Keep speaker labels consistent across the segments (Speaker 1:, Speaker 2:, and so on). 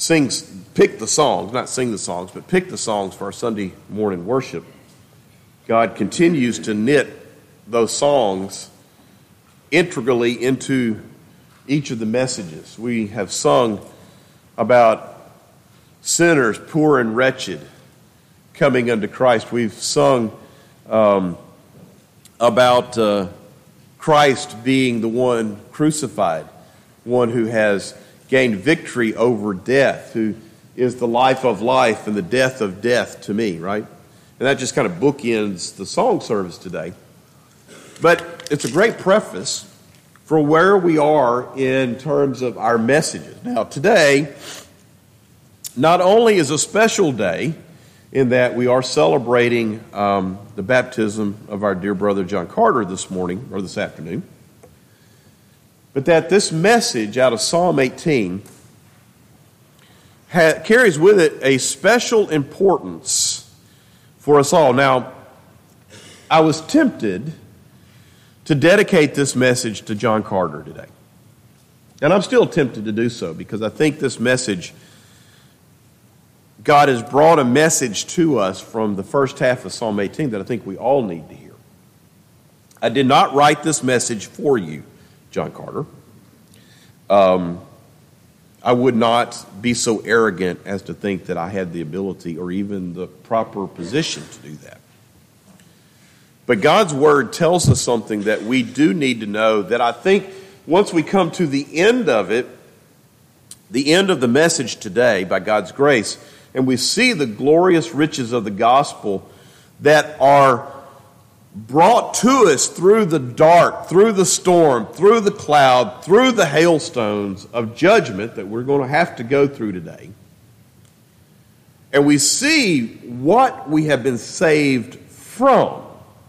Speaker 1: pick the songs, not sing the songs, but pick the songs for our Sunday morning worship, God continues to knit those songs integrally into each of the messages. We have sung about sinners, poor and wretched, coming unto Christ. We've sung about Christ being the one crucified, one who has gained victory over death, who is the life of life and the death of death to me, right? And that just kind of bookends the song service today. But it's a great preface for where we are in terms of our messages. Now, today, not only is a special day in that we are celebrating the baptism of our dear brother John Carter this morning, or this afternoon, but that this message out of Psalm 18 carries with it a special importance for us all. Now, I was tempted to dedicate this message to John Carter today. And I'm still tempted to do so because I think this message, God has brought a message to us from the first half of Psalm 18 that I think we all need to hear. I did not write this message for you, John Carter. I would not be so arrogant as to think that I had the ability or even the proper position to do that. But God's Word tells us something that we do need to know, that I think once we come to the end of it, the end of the message today by God's grace, and we see the glorious riches of the gospel that are brought to us through the dark, through the storm, through the cloud, through the hailstones of judgment that we're going to have to go through today. And we see what we have been saved from,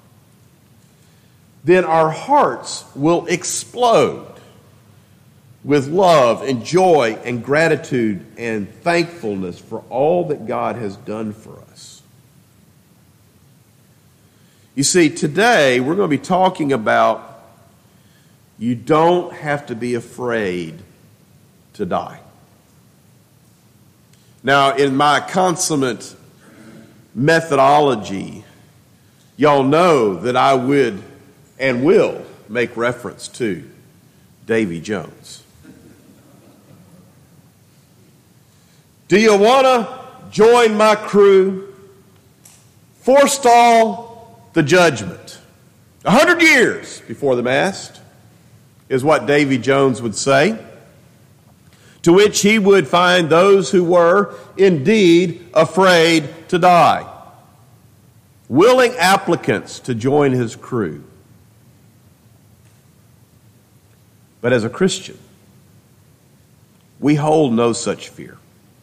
Speaker 1: then our hearts will explode with love and joy and gratitude and thankfulness for all that God has done for us. You see, today we're going to be talking about you don't have to be afraid to die. Now, in my consummate methodology, y'all know that I would and will make reference to Davy Jones. Do you want to join my crew? Forestall the judgment. 100 years before the mast is what Davy Jones would say, to which he would find those who were indeed afraid to die, willing applicants to join his crew. But as a Christian, we hold no such fear.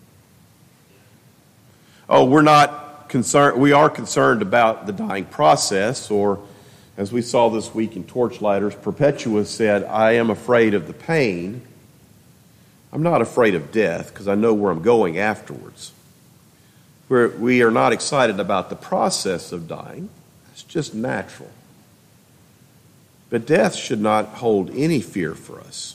Speaker 1: Oh, we are concerned about the dying process, or as we saw this week in Torchlighters, Perpetua said, I am afraid of the pain. I'm not afraid of death because I know where I'm going afterwards. We are not excited about the process of dying. It's just natural. But death should not hold any fear for us.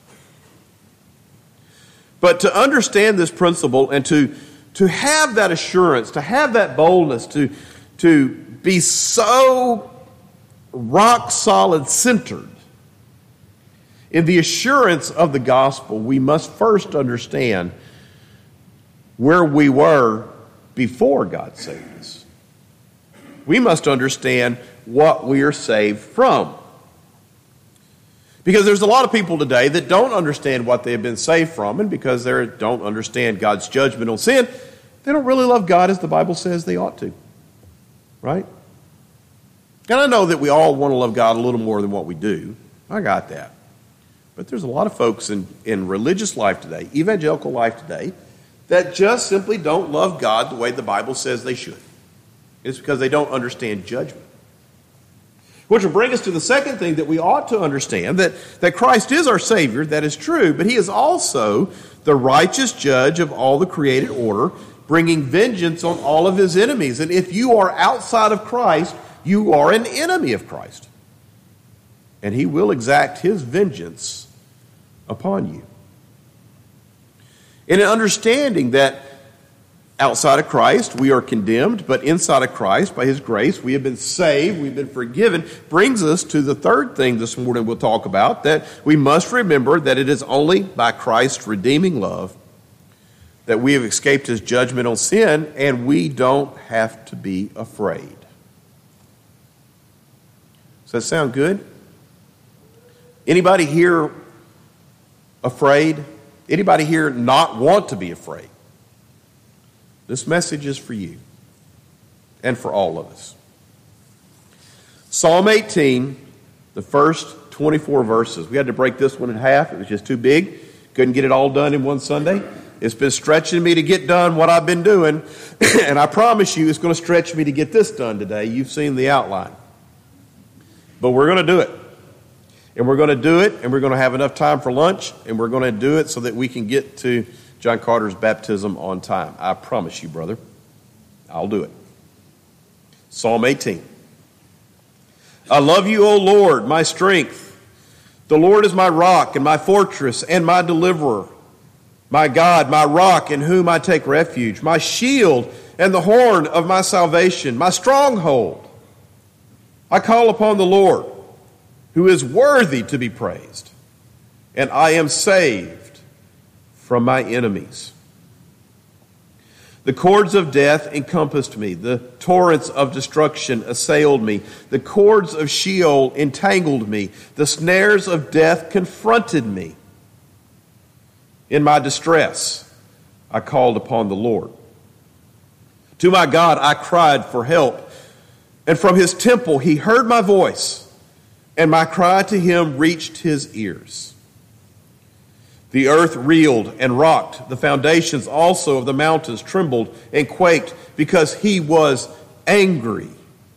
Speaker 1: But to understand this principle and to have that assurance, to have that boldness, to be so rock solid centered in the assurance of the gospel, we must first understand where we were before God saved us. We must understand what we are saved from. Because there's a lot of people today that don't understand what they have been saved from, and because they don't understand God's judgment on sin, they don't really love God as the Bible says they ought to. Right? And I know that we all want to love God a little more than what we do. I got that. But there's a lot of folks in religious life today, evangelical life today, that just simply don't love God the way the Bible says they should. It's because they don't understand judgment. Which will bring us to the second thing that we ought to understand, that Christ is our Savior, that is true, but He is also the righteous judge of all the created order, bringing vengeance on all of His enemies. And if you are outside of Christ, you are an enemy of Christ. And He will exact His vengeance upon you. And in understanding that outside of Christ, we are condemned, but inside of Christ, by his grace, we have been saved, we've been forgiven, brings us to the third thing this morning we'll talk about, that we must remember that it is only by Christ's redeeming love that we have escaped his judgment on sin, and we don't have to be afraid. Does that sound good? Anybody here afraid? Anybody here not want to be afraid? This message is for you and for all of us. Psalm 18, the first 24 verses. We had to break this one in half. It was just too big. Couldn't get it all done in one Sunday. It's been stretching me to get done what I've been doing, and I promise you it's going to stretch me to get this done today. You've seen the outline. But we're going to do it. And we're going to do it, and we're going to have enough time for lunch, and we're going to do it so that we can get to John Carter's baptism on time. I promise you, brother. I'll do it. Psalm 18. I love you, O Lord, my strength. The Lord is my rock and my fortress and my deliverer. My God, my rock in whom I take refuge, my shield and the horn of my salvation, my stronghold. I call upon the Lord, who is worthy to be praised, and I am saved from my enemies. The cords of death encompassed me. The torrents of destruction assailed me. The cords of Sheol entangled me. The snares of death confronted me. In my distress, I called upon the Lord. To my God, I cried for help. And from his temple, he heard my voice, and my cry to him reached his ears. The earth reeled and rocked. The foundations also of the mountains trembled and quaked because he was angry.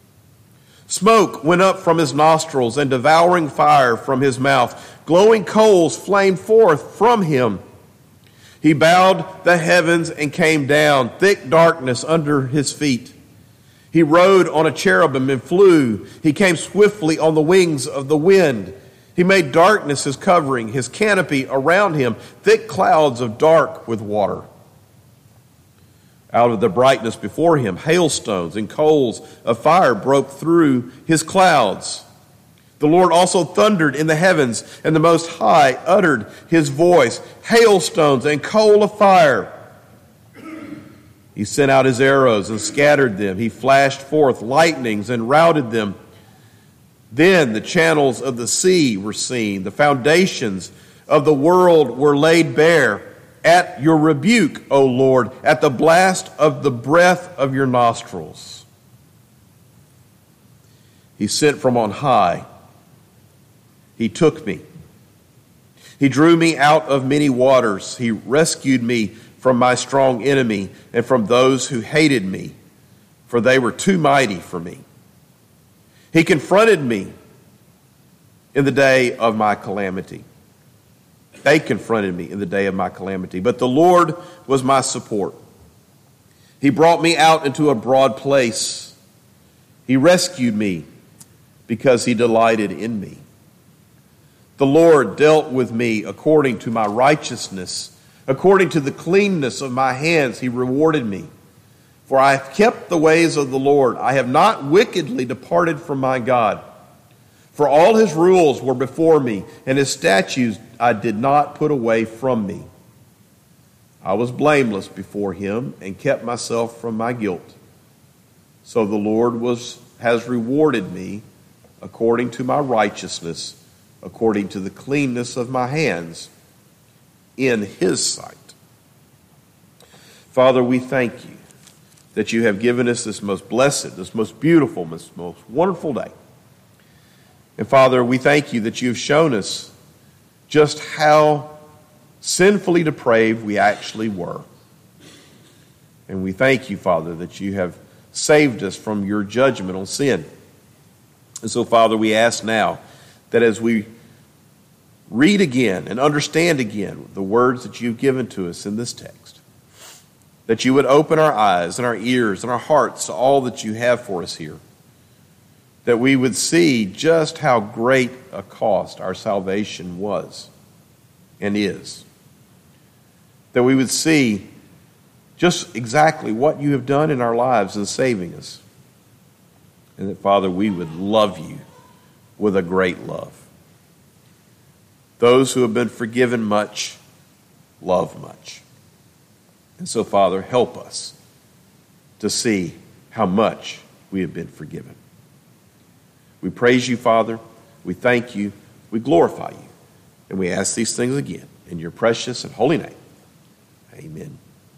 Speaker 1: Smoke went up from his nostrils and devouring fire from his mouth. Glowing coals flamed forth from him. He bowed the heavens and came down, thick darkness under his feet. He rode on a cherubim and flew. He came swiftly on the wings of the wind. He made darkness his covering, his canopy around him, thick clouds of dark with water. Out of the brightness before him, hailstones and coals of fire broke through his clouds. The Lord also thundered in the heavens, and the Most High uttered his voice, hailstones and coal of fire. He sent out his arrows and scattered them. He flashed forth lightnings and routed them. Then the channels of the sea were seen. The foundations of the world were laid bare. At your rebuke, O Lord, at the blast of the breath of your nostrils. He sent from on high. He took me. He drew me out of many waters. He rescued me from my strong enemy and from those who hated me, for they were too mighty for me. He confronted me in the day of my calamity. They confronted me in the day of my calamity, but the Lord was my support. He brought me out into a broad place. He rescued me because he delighted in me. The Lord dealt with me according to my righteousness. According to the cleanness of my hands, he rewarded me. For I have kept the ways of the Lord. I have not wickedly departed from my God. For all his rules were before me, and his statutes I did not put away from me. I was blameless before him and kept myself from my guilt. So the Lord has rewarded me according to my righteousness, according to the cleanness of my hands in his sight. Father, we thank you that you have given us this most blessed, this most beautiful, this most wonderful day. And Father, we thank you that you have shown us just how sinfully depraved we actually were. And we thank you, Father, that you have saved us from your judgment on sin. And so, Father, we ask now that as we read again and understand again the words that you've given to us in this text, that you would open our eyes and our ears and our hearts to all that you have for us here, that we would see just how great a cost our salvation was and is. that we would see just exactly what you have done in our lives in saving us. And that, Father, we would love you with a great love. Those who have been forgiven much, love much. And so, Father, help us to see how much we have been forgiven. We praise you, Father. We thank you. We glorify you. And we ask these things again in your precious and holy name. Amen.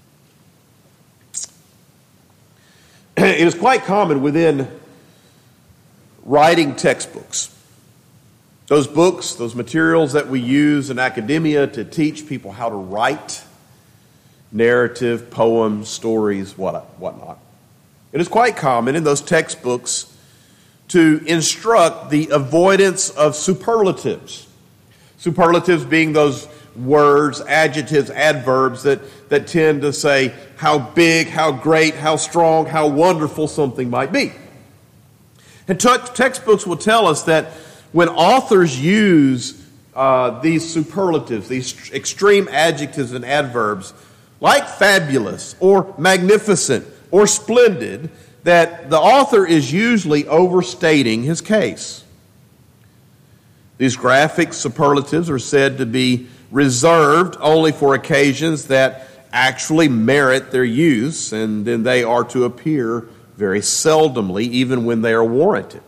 Speaker 1: It is quite common within writing textbooks, those books, those materials that we use in academia to teach people how to write narrative, poems, stories, whatnot. It is quite common in those textbooks to instruct the avoidance of superlatives. Superlatives being those words, adjectives, adverbs that tend to say how big, how great, how strong, how wonderful something might be. And textbooks will tell us that when authors use these superlatives, these extreme adjectives and adverbs, like fabulous or magnificent or splendid, that the author is usually overstating his case. These graphic superlatives are said to be reserved only for occasions that actually merit their use, and then they are to appear very seldomly, even when they are warranted.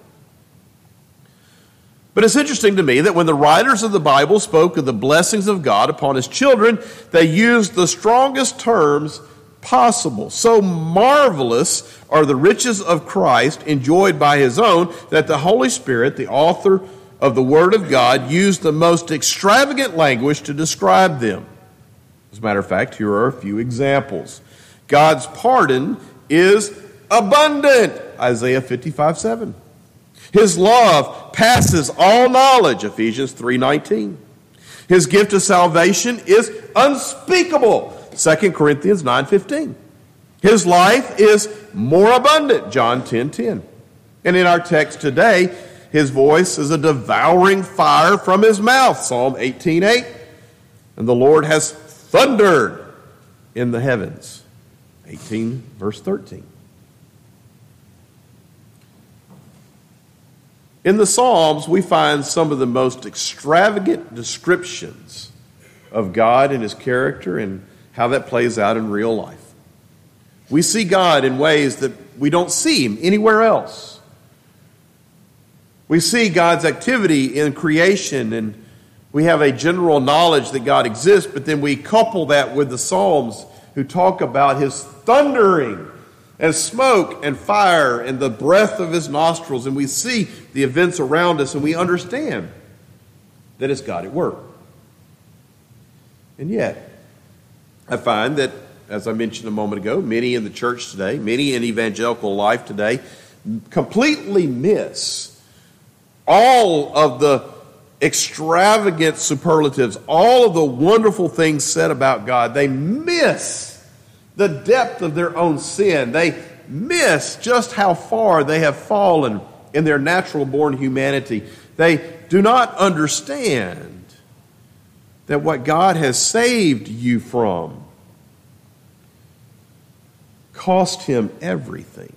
Speaker 1: But it's interesting to me that when the writers of the Bible spoke of the blessings of God upon his children, they used the strongest terms possible. So marvelous are the riches of Christ enjoyed by his own, that the Holy Spirit, the author of the Word of God, used the most extravagant language to describe them. As a matter of fact, here are a few examples. God's pardon is abundant, Isaiah 55:7. His love passes all knowledge, Ephesians 3:19. His gift of salvation is unspeakable, 2 Corinthians 9:15. His life is more abundant, John 10:10. And in our text today, his voice is a devouring fire from his mouth, Psalm 18:8. And the Lord has thundered in the heavens, 18 verse 13. In the Psalms, we find some of the most extravagant descriptions of God and his character and how that plays out in real life. We see God in ways that we don't see him anywhere else. We see God's activity in creation, and we have a general knowledge that God exists, but then we couple that with the Psalms who talk about his thundering and smoke and fire and the breath of his nostrils, and we see the events around us, and we understand that it's God at work. And yet, I find that, as I mentioned a moment ago, many in the church today, many in evangelical life today, completely miss all of the extravagant superlatives, all of the wonderful things said about God. They miss the depth of their own sin. They miss just how far they have fallen in their natural-born humanity. They do not understand that what God has saved you from cost him everything.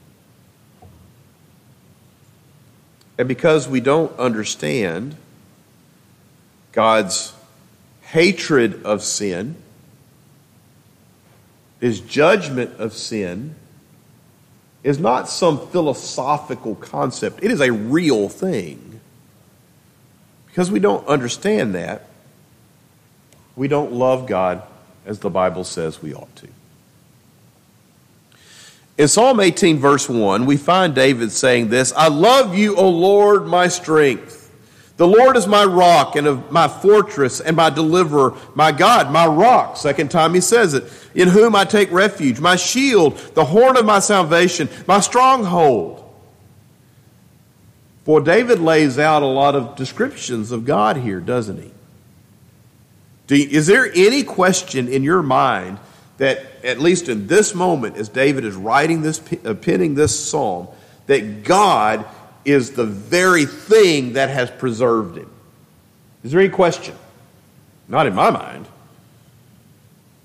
Speaker 1: And because we don't understand God's hatred of sin, his judgment of sin, is not some philosophical concept. It is a real thing. Because we don't understand that, we don't love God as the Bible says we ought to. In Psalm 18, verse 1, we find David saying this: I love you, O Lord, my strength. The Lord is my rock and my fortress and my deliverer, my God, my rock. Second time he says it. In whom I take refuge, my shield, the horn of my salvation, my stronghold. For David lays out a lot of descriptions of God here, doesn't he? Is there any question in your mind that, at least in this moment, as David is writing this, penning this psalm, that God is the very thing that has preserved him? Is there any question? Not in my mind.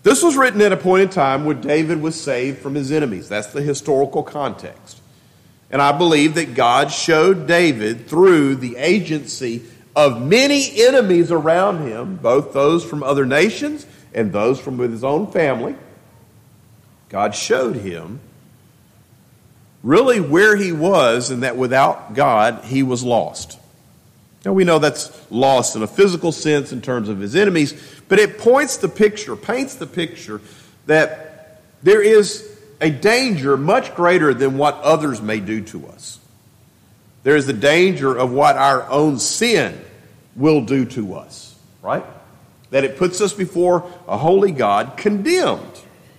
Speaker 1: This was written at a point in time when David was saved from his enemies. That's the historical context. And I believe that God showed David through the agency of many enemies around him, both those from other nations and those from his own family. God showed him really where he was, and that without God, he was lost. Now we know that's lost in a physical sense in terms of his enemies, but it paints the picture that there is a danger much greater than what others may do to us. There is the danger of what our own sin will do to us, right? That it puts us before a holy God condemned.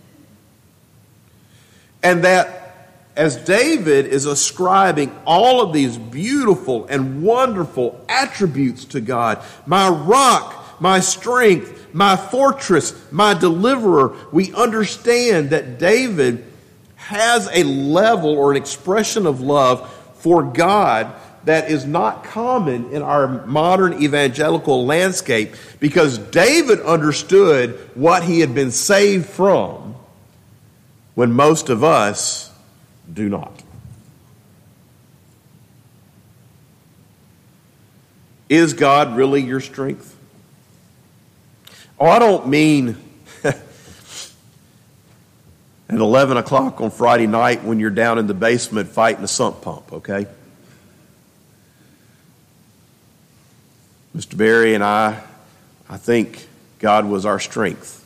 Speaker 1: And that as David is ascribing all of these beautiful and wonderful attributes to God, my rock, my strength, my fortress, my deliverer, we understand that David has a level or an expression of love for God that is not common in our modern evangelical landscape, because David understood what he had been saved from when most of us do not. Is God really your strength? Oh, I don't mean at 11 o'clock on Friday night when you're down in the basement fighting a sump pump, okay? Mr. Barry and I think God was our strength.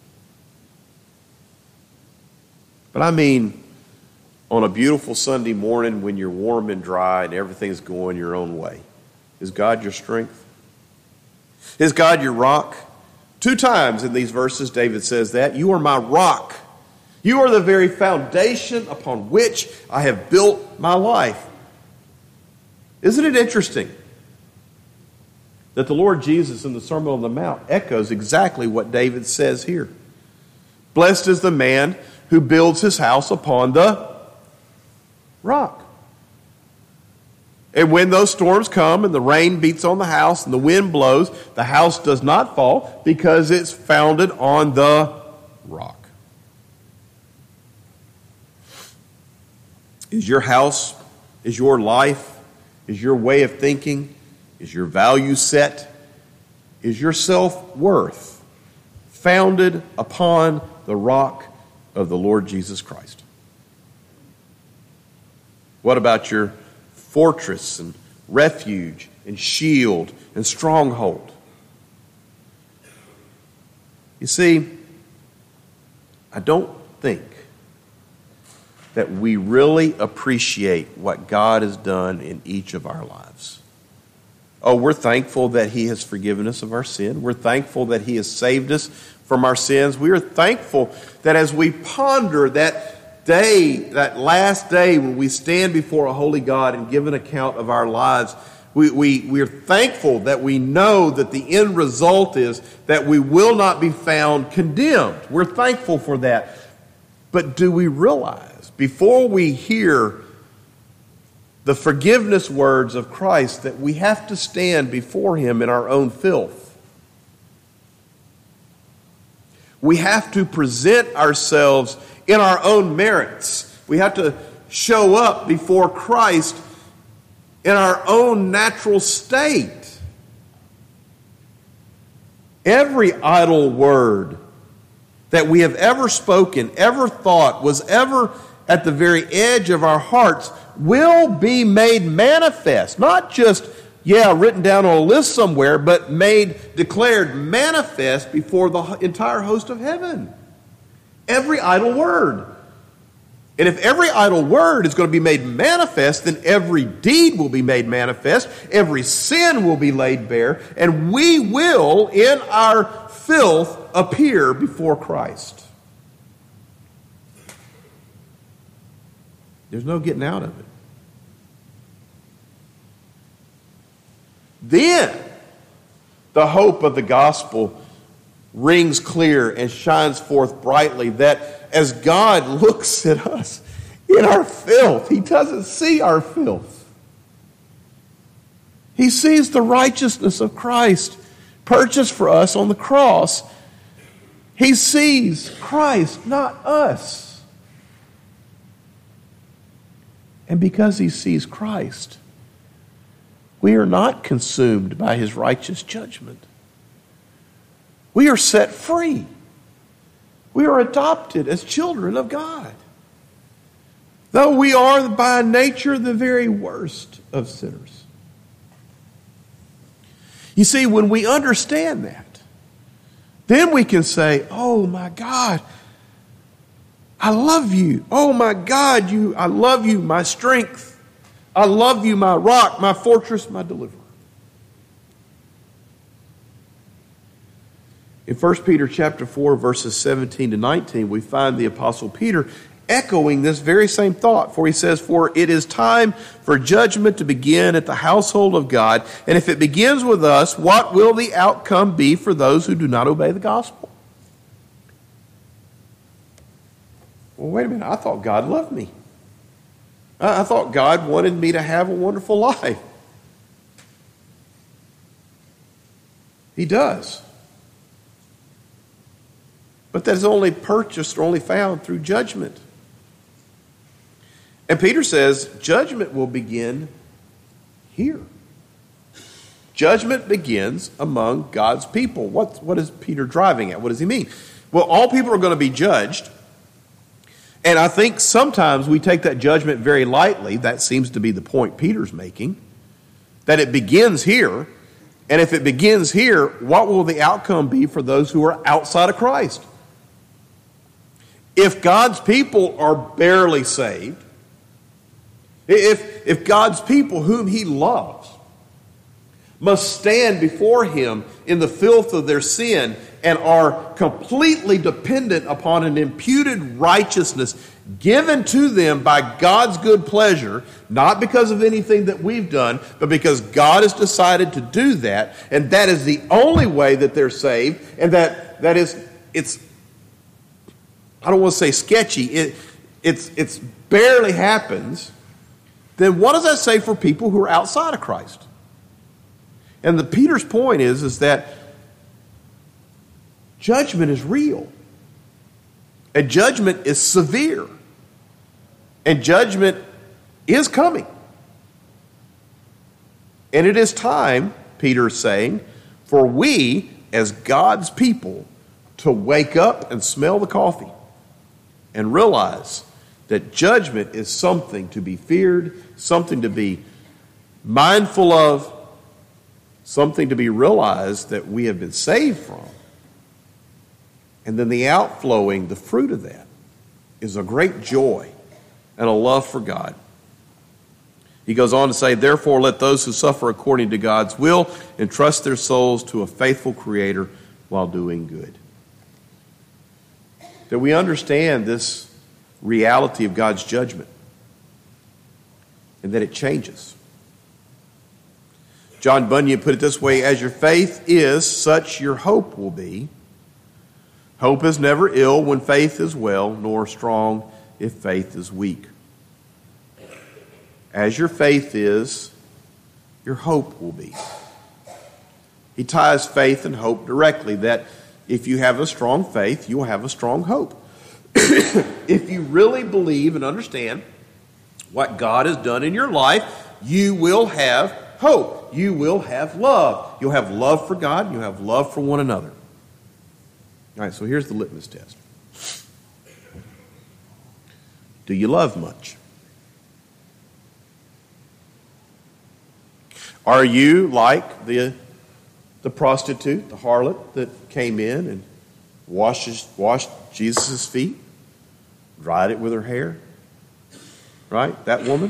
Speaker 1: But I mean, on a beautiful Sunday morning when you're warm and dry and everything's going your own way, is God your strength? Is God your rock? 2 times in these verses, David says that. You are my rock. You are the very foundation upon which I have built my life. Isn't it interesting that the Lord Jesus in the Sermon on the Mount echoes exactly what David says here? Blessed is the man who builds his house upon the rock. And when those storms come and the rain beats on the house and the wind blows, the house does not fall because it's founded on the rock. Is your house, is your life, is your way of thinking, is your value set, is your self-worth founded upon the rock of the Lord Jesus Christ? What about your fortress and refuge and shield and stronghold? You see, I don't think that we really appreciate what God has done in each of our lives. Oh, we're thankful that He has forgiven us of our sin. We're thankful that He has saved us from our sins. We are thankful that as we ponder that day, that last day when we stand before a holy God and give an account of our lives, we are thankful that we know that the end result is that we will not be found condemned. We're thankful for that. But do we realize, before we hear the forgiveness words of Christ, that we have to stand before Him in our own filth? We have to present ourselves in our own merits. We have to show up before Christ in our own natural state. Every idle word that we have ever spoken, ever thought, was ever at the very edge of our hearts will be made manifest. Not just, written down on a list somewhere, but declared manifest before the entire host of heaven. Every idle word. And if every idle word is going to be made manifest, then every deed will be made manifest, every sin will be laid bare, and we will, in our filth, appear before Christ. There's no getting out of it. Then the hope of the gospel rings clear and shines forth brightly, that as God looks at us in our filth, He doesn't see our filth. He sees the righteousness of Christ purchased for us on the cross. He sees Christ, not us. And because he sees Christ, we are not consumed by his righteous judgment. We are set free. We are adopted as children of God. Though we are by nature the very worst of sinners. You see, when we understand that, then we can say, oh my God, I love you. Oh my God, I love you, my strength. I love you, my rock, my fortress, my deliverer. In 1 Peter chapter 4, verses 17 to 19, we find the Apostle Peter echoing this very same thought. For he says, for it is time for judgment to begin at the household of God. And if it begins with us, what will the outcome be for those who do not obey the gospel? Well, wait a minute. I thought God loved me. I thought God wanted me to have a wonderful life. He does. But that is only purchased or only found through judgment. And Peter says judgment will begin here. Judgment begins among God's people. What is Peter driving at? What does he mean? Well, all people are going to be judged. And I think sometimes we take that judgment very lightly. That seems to be the point Peter's making. That it begins here. And if it begins here, what will the outcome be for those who are outside of Christ? If God's people are barely saved, if God's people whom he loves must stand before him in the filth of their sin and are completely dependent upon an imputed righteousness given to them by God's good pleasure, not because of anything that we've done, but because God has decided to do that, and that is the only way that they're saved, and it's I don't want to say sketchy, it's barely happens, then what does that say for people who are outside of Christ? And Peter's point is that judgment is real. And judgment is severe. And judgment is coming. And it is time, Peter's saying, for we, as God's people, to wake up and smell the coffee and realize that judgment is something to be feared, something to be mindful of, something to be realized that we have been saved from. And then the outflowing, the fruit of that, is a great joy and a love for God. He goes on to say, therefore let those who suffer according to God's will entrust their souls to a faithful Creator while doing good. That we understand this reality of God's judgment and that it changes. John Bunyan put it this way, as your faith is, such your hope will be. Hope is never ill when faith is well, nor strong if faith is weak. As your faith is, your hope will be. He ties faith and hope directly, that if you have a strong faith, you will have a strong hope. If you really believe and understand what God has done in your life, you will have hope. You will have love. You'll have love for God. You'll have love for one another. All right, so here's the litmus test. Do you love much? Are you like the prostitute, the harlot that came in and washed Jesus' feet, dried it with her hair? Right? That woman?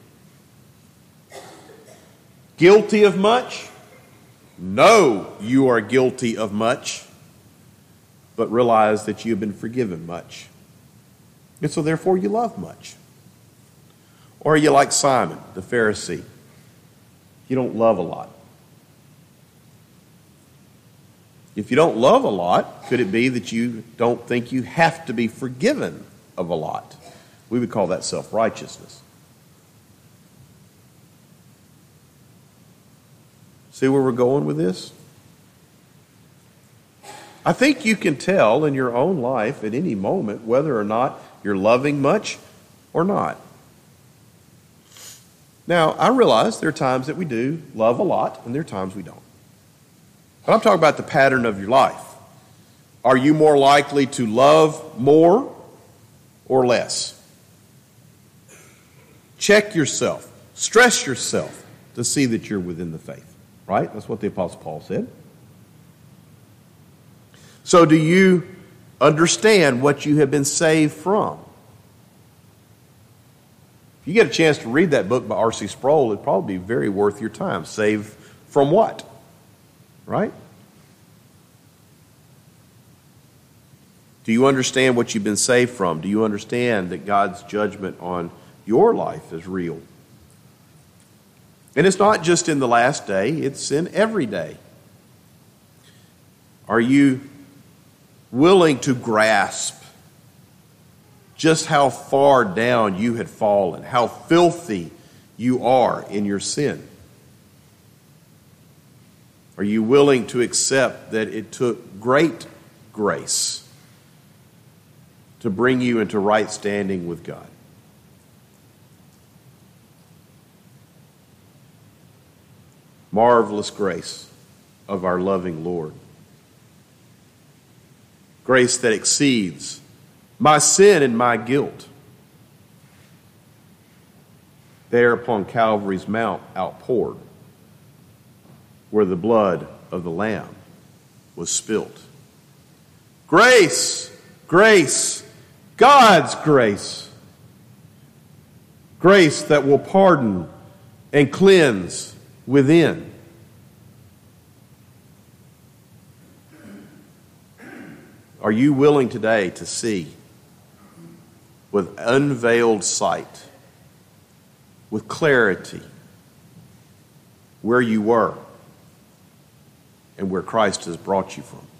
Speaker 1: Guilty of much? No, you are guilty of much, but realize that you have been forgiven much. And so therefore you love much. Or are you like Simon, the Pharisee? You don't love a lot. If you don't love a lot, could it be that you don't think you have to be forgiven of a lot? We would call that self-righteousness. See where we're going with this? I think you can tell in your own life at any moment whether or not you're loving much or not. Now, I realize there are times that we do love a lot, and there are times we don't. But I'm talking about the pattern of your life. Are you more likely to love more or less? Check yourself. Stress yourself to see that you're within the faith. Right? That's what the Apostle Paul said. So do you understand what you have been saved from? If you get a chance to read that book by R.C. Sproul, it'd probably be very worth your time. Saved from what? Right? Do you understand what you've been saved from? Do you understand that God's judgment on your life is real? And it's not just in the last day, it's in every day. Are you willing to grasp just how far down you had fallen, how filthy you are in your sin? Are you willing to accept that it took great grace to bring you into right standing with God? Marvelous grace of our loving Lord. Grace that exceeds my sin and my guilt. There upon Calvary's Mount outpoured, where the blood of the Lamb was spilt. Grace, grace, God's grace. Grace that will pardon and cleanse within. Are you willing today to see with unveiled sight, with clarity, where you were and where Christ has brought you from?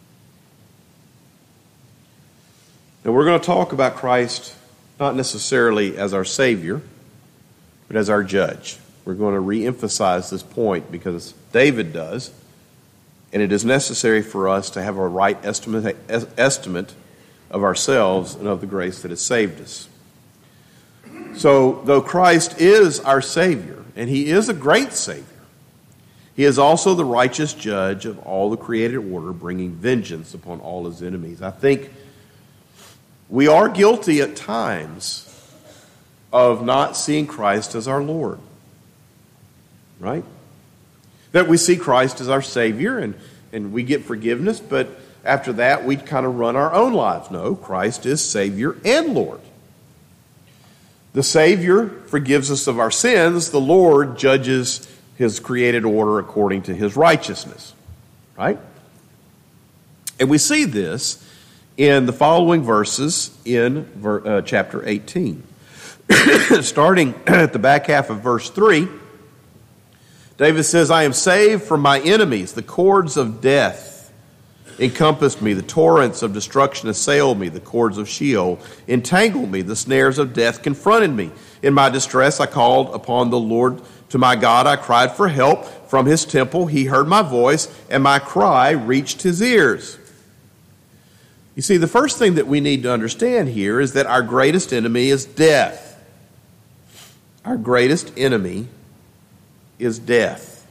Speaker 1: Now, we're going to talk about Christ not necessarily as our Savior, but as our judge. We're going to re-emphasize this point because David does, and it is necessary for us to have a right estimate of ourselves and of the grace that has saved us. So, though Christ is our Savior, and He is a great Savior, He is also the righteous judge of all the created order, bringing vengeance upon all His enemies. I think we are guilty at times of not seeing Christ as our Lord. Right? That we see Christ as our Savior and we get forgiveness, but after that we kind of run our own lives. No, Christ is Savior and Lord. The Savior forgives us of our sins. The Lord judges His created order according to His righteousness. Right? And we see this in the following verses in chapter 18. Starting at the back half of verse 3, David says, I am saved from my enemies. The cords of death encompassed me. The torrents of destruction assailed me. The cords of Sheol entangled me. The snares of death confronted me. In my distress, I called upon the Lord. To my God, I cried for help. From His temple, He heard my voice, and my cry reached His ears. You see, the first thing that we need to understand here is that our greatest enemy is death. Our greatest enemy is death.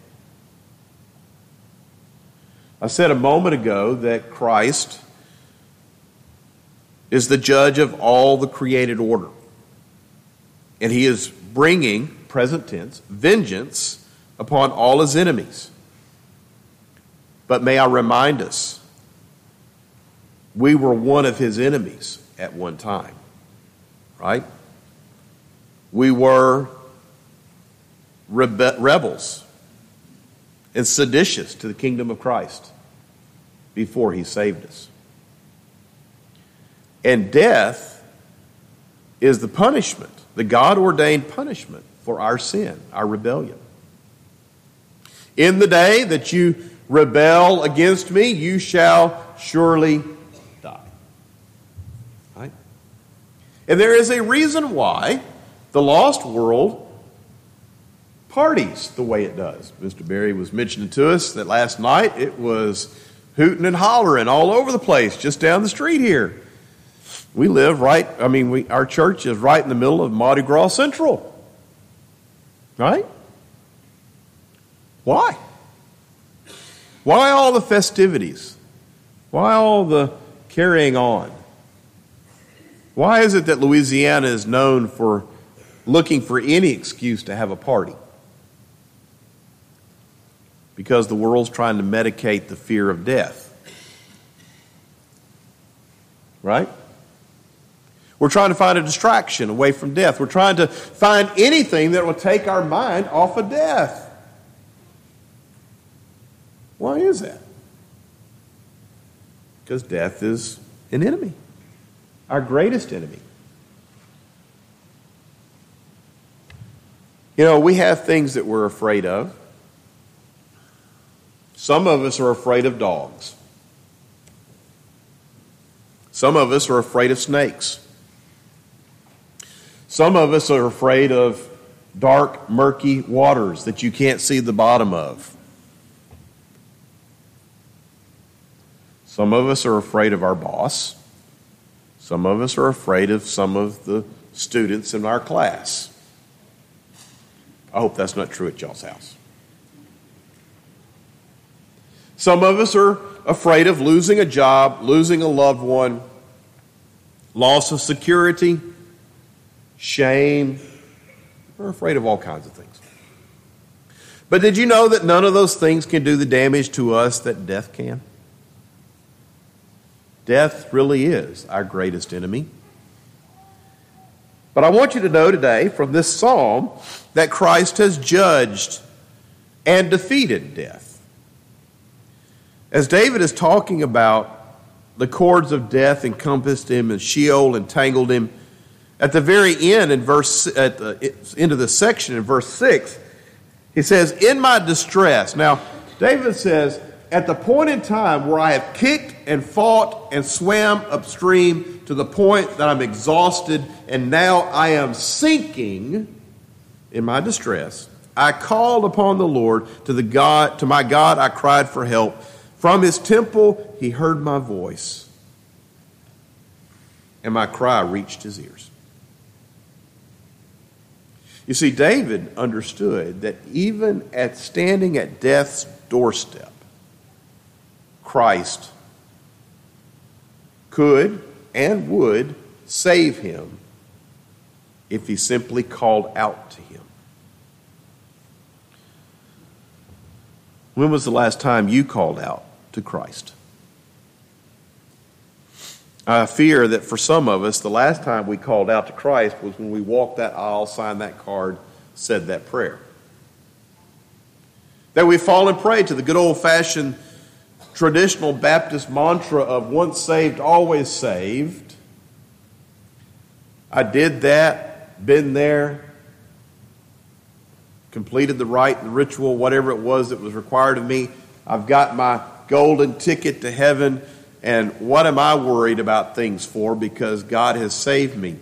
Speaker 1: I said a moment ago that Christ is the judge of all the created order. And He is bringing, present tense, vengeance upon all His enemies. But may I remind us, we were one of His enemies at one time, right? We were rebels and seditious to the kingdom of Christ before He saved us. And death is the punishment, the God-ordained punishment for our sin, our rebellion. In the day that you rebel against me, you shall surely die. Right? And there is a reason why the lost world parties the way it does. Mr. Berry was mentioning to us that last night it was hooting and hollering all over the place just down the street here. We live our church is right in the middle of Mardi Gras Central. Right? Why? Why all the festivities? Why all the carrying on? Why is it that Louisiana is known for looking for any excuse to have a party? Because the world's trying to medicate the fear of death. Right? We're trying to find a distraction away from death. We're trying to find anything that will take our mind off of death. Why is that? Because death is an enemy. Our greatest enemy. You know, we have things that we're afraid of. Some of us are afraid of dogs. Some of us are afraid of snakes. Some of us are afraid of dark, murky waters that you can't see the bottom of. Some of us are afraid of our boss. Some of us are afraid of some of the students in our class. I hope that's not true at y'all's house. Some of us are afraid of losing a job, losing a loved one, loss of security, shame. We're afraid of all kinds of things. But did you know that none of those things can do the damage to us that death can? Death really is our greatest enemy. But I want you to know today from this psalm that Christ has judged and defeated death. As David is talking about the cords of death encompassed him and Sheol entangled him, at the very end, at the end of this section in verse 6, he says, "In my distress." Now, David says, at the point in time where I have kicked and fought and swam upstream to the point that I'm exhausted and now I am sinking in my distress, I called upon the Lord, to my God I cried for help. From his temple he heard my voice, and my cry reached his ears. You see, David understood that even at standing at death's doorstep, Christ could and would save him if he simply called out to him. When was the last time you called out to Christ? I fear that for some of us, the last time we called out to Christ was when we walked that aisle, signed that card, said that prayer. That we've fallen prey to the good old-fashioned traditional Baptist mantra of once saved, always saved. I did that, been there, completed the rite and the ritual, whatever it was that was required of me. I've got my golden ticket to heaven, and what am I worried about things for? Because God has saved me.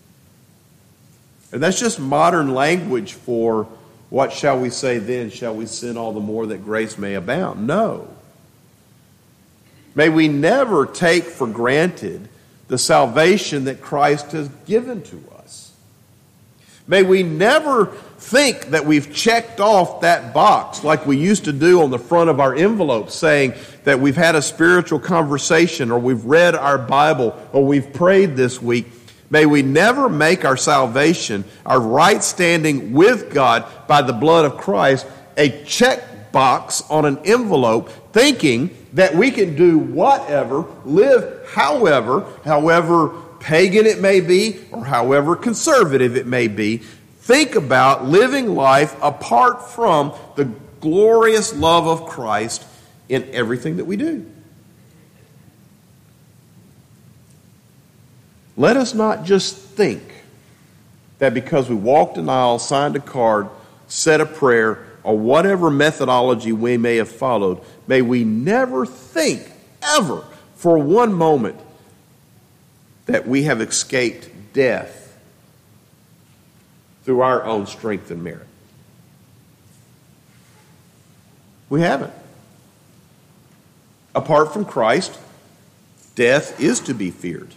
Speaker 1: And that's just modern language for what shall we say then? Shall we sin all the more that grace may abound? No. May we never take for granted the salvation that Christ has given to us. May we never think that we've checked off that box like we used to do on the front of our envelope, saying that we've had a spiritual conversation, or we've read our Bible, or we've prayed this week. May we never make our salvation, our right standing with God by the blood of Christ, a check box on an envelope, thinking that we can do whatever, live however pagan it may be, or however conservative it may be. Think about living life apart from the glorious love of Christ in everything that we do. Let us not just think that because we walked an aisle, signed a card, said a prayer, or whatever methodology we may have followed, may we never think ever for one moment that we have escaped death through our own strength and merit. We haven't. Apart from Christ, death is to be feared.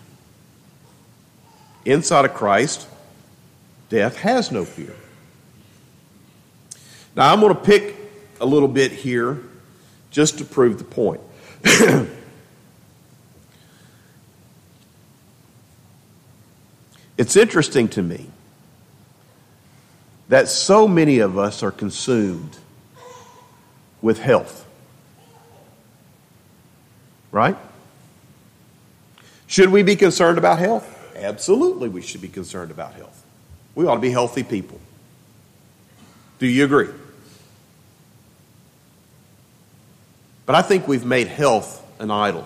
Speaker 1: Inside of Christ, death has no fear. Now, I'm going to pick a little bit here just to prove the point. It's interesting to me that so many of us are consumed with health. Right? Should we be concerned about health? Absolutely, we should be concerned about health. We ought to be healthy people. Do you agree? But I think we've made health an idol.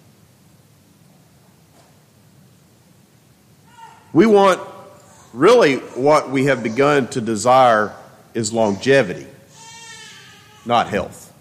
Speaker 1: We want, really, what we have begun to desire is longevity, not health.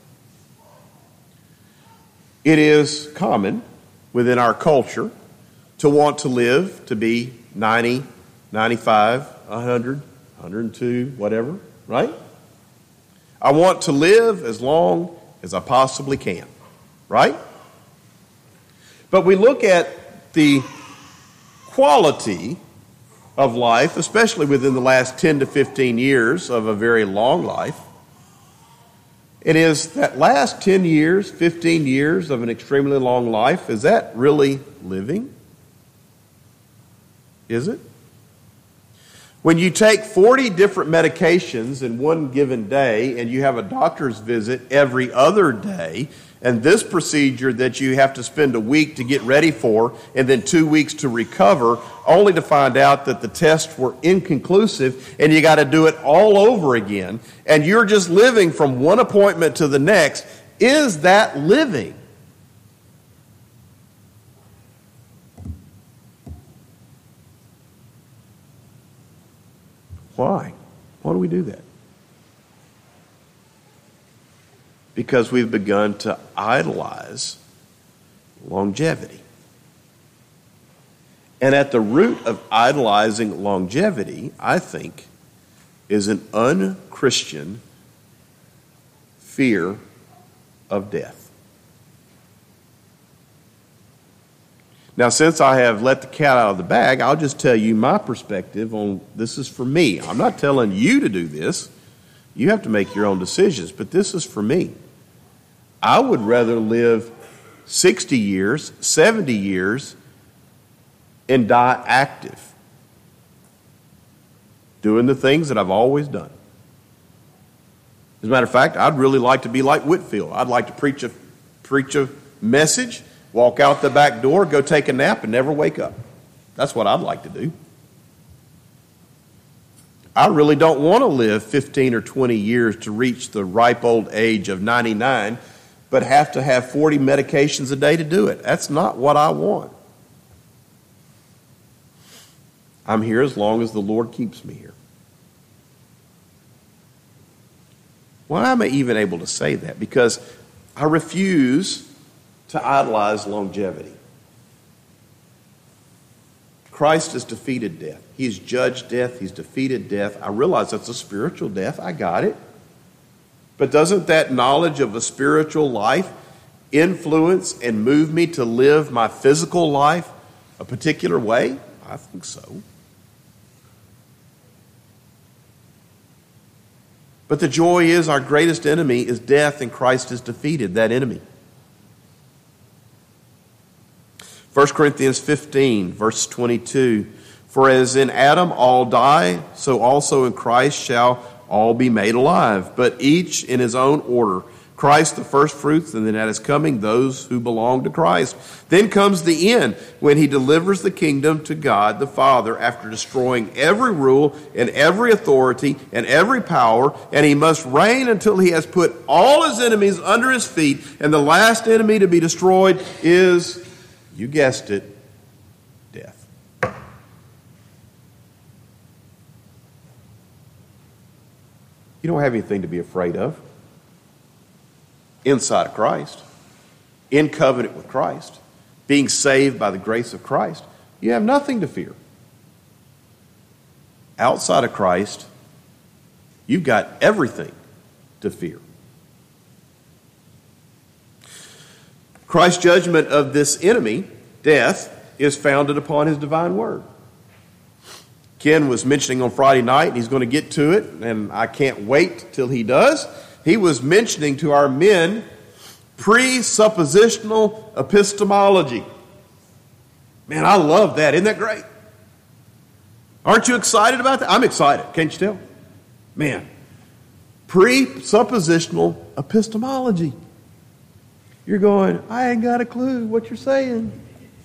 Speaker 1: It is common within our culture to want to live to be 90, 95, 100, 102, whatever, right? I want to live as long as I possibly can, right? But we look at the quality of life, especially within the last 10 to 15 years of a very long life. It is that last 10 years, 15 years of an extremely long life, is that really living? Is it? When you take 40 different medications in one given day and you have a doctor's visit every other day, and this procedure that you have to spend a week to get ready for and then 2 weeks to recover, only to find out that the tests were inconclusive and you got to do it all over again, and you're just living from one appointment to the next, is that living? Why? Why do we do that? Because we've begun to idolize longevity. And at the root of idolizing longevity, I think, is an unchristian fear of death. Now, since I have let the cat out of the bag, I'll just tell you my perspective on this is for me. I'm not telling you to do this. You have to make your own decisions, but this is for me. I would rather live 60 years, 70 years, and die active, doing the things that I've always done. As a matter of fact, I'd really like to be like Whitefield. I'd like to preach a message, walk out the back door, go take a nap, and never wake up. That's what I'd like to do. I really don't want to live 15 or 20 years to reach the ripe old age of 99, but have to have 40 medications a day to do it. That's not what I want. I'm here as long as the Lord keeps me here. Why am I even able to say that? Because I refuse to idolize longevity. Christ has defeated death. He's judged death. He's defeated death. I realize that's a spiritual death. I got it. But doesn't that knowledge of a spiritual life influence and move me to live my physical life a particular way? I think so. But the joy is our greatest enemy is death, and Christ has defeated that enemy. 1 Corinthians 15, verse 22, for as in Adam all die, so also in Christ shall all be made alive, but each in his own order. Christ the first fruits, and then at his coming, those who belong to Christ. Then comes the end, when he delivers the kingdom to God the Father after destroying every rule and every authority and every power, and he must reign until he has put all his enemies under his feet, and the last enemy to be destroyed is, you guessed it, death. You don't have anything to be afraid of. Inside of Christ, in covenant with Christ, being saved by the grace of Christ, you have nothing to fear. Outside of Christ, you've got everything to fear. Christ's judgment of this enemy, death, is founded upon his divine word. Ken was mentioning on Friday night, and he's going to get to it, and I can't wait till he does. He was mentioning to our men presuppositional epistemology. Man, I love that. Isn't that great? Aren't you excited about that? I'm excited. Can't you tell? Man, presuppositional epistemology. You're going, I ain't got a clue what you're saying.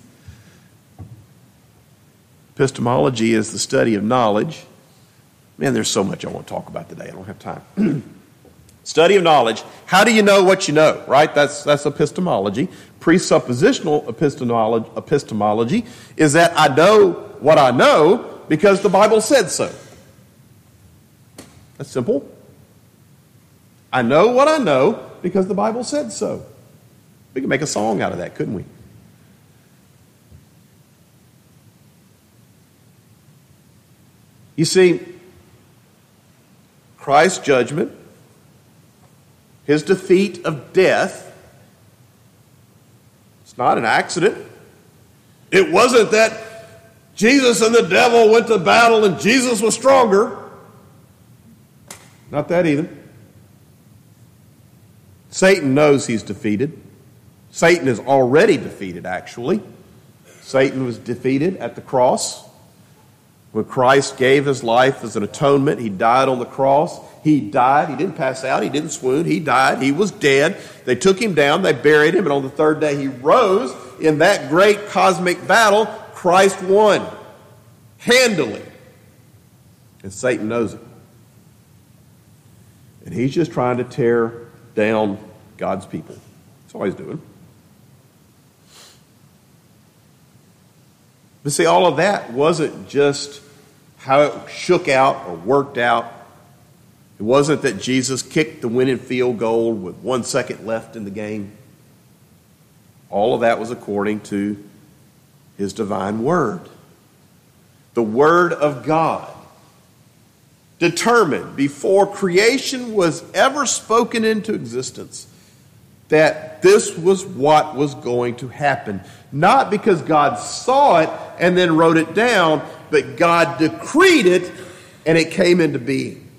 Speaker 1: Epistemology is the study of knowledge. Man, there's so much I want to talk about today. I don't have time. Study of knowledge. How do you know what you know, right? That's epistemology. Presuppositional epistemology is that I know what I know because the Bible said so. That's simple. I know what I know because the Bible said so. We could make a song out of that, couldn't we? You see, Christ's judgment, his defeat of death, it's not an accident. It wasn't that Jesus and the devil went to battle and Jesus was stronger. Not that either. Satan knows he's defeated. Satan is already defeated, actually. Satan was defeated at the cross. When Christ gave his life as an atonement, he died on the cross. He died. He didn't pass out. He didn't swoon. He died. He was dead. They took him down. They buried him. And on the third day, he rose. In that great cosmic battle, Christ won handily. And Satan knows it. And he's just trying to tear down God's people. That's all he's doing. But see, all of that wasn't just how it shook out or worked out. It wasn't that Jesus kicked the winning field goal with 1 second left in the game. All of that was according to his divine word. The word of God determined before creation was ever spoken into existence that this was what was going to happen. Not because God saw it and then wrote it down, but God decreed it and it came into being.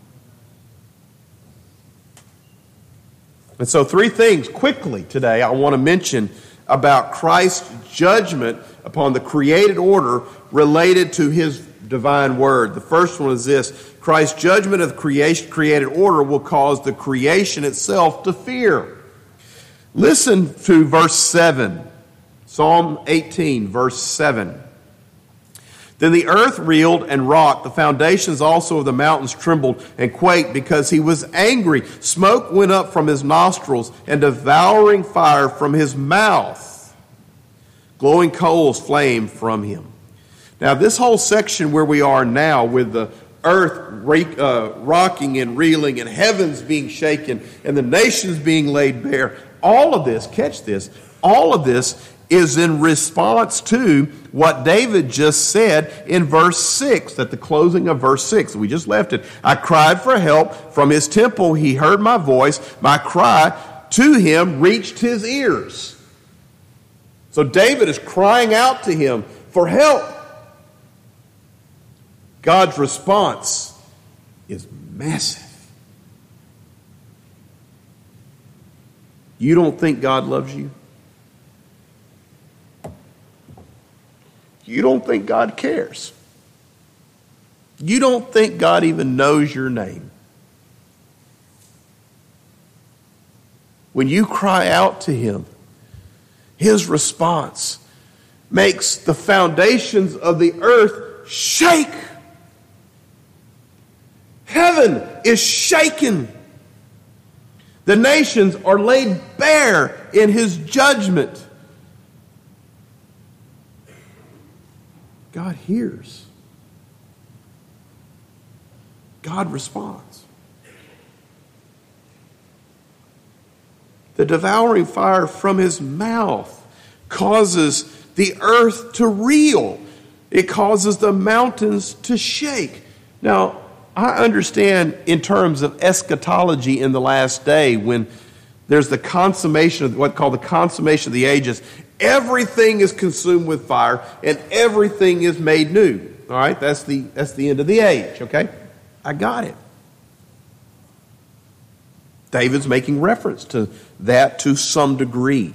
Speaker 1: And so 3 things quickly today I want to mention about Christ's judgment upon the created order related to his divine word. The first one is this: Christ's judgment of the created order will cause the creation itself to fear. Listen to verse 7. Psalm 18, verse 7. Then the earth reeled and rocked. The foundations also of the mountains trembled and quaked because he was angry. Smoke went up from his nostrils and devouring fire from his mouth. Glowing coals flamed from him. Now this whole section where we are now with the earth rocking and reeling and heavens being shaken and the nations being laid bare, all of this, catch this, all of this is in response to what David just said in verse 6, at the closing of verse 6. We just left it. I cried for help. From his temple he heard my voice. My cry to him reached his ears. So David is crying out to him for help. God's response is massive. You don't think God loves you? You don't think God cares? You don't think God even knows your name? When you cry out to him, his response makes the foundations of the earth shake. Heaven is shaken. The nations are laid bare in his judgment. God hears. God responds. The devouring fire from his mouth causes the earth to reel. It causes the mountains to shake. Now, I understand in terms of eschatology in the last day when There's the consummation of what's called the consummation of the ages. Everything is consumed with fire, and everything is made new. All right, that's the end of the age. Okay, I got it. David's making reference to that to some degree.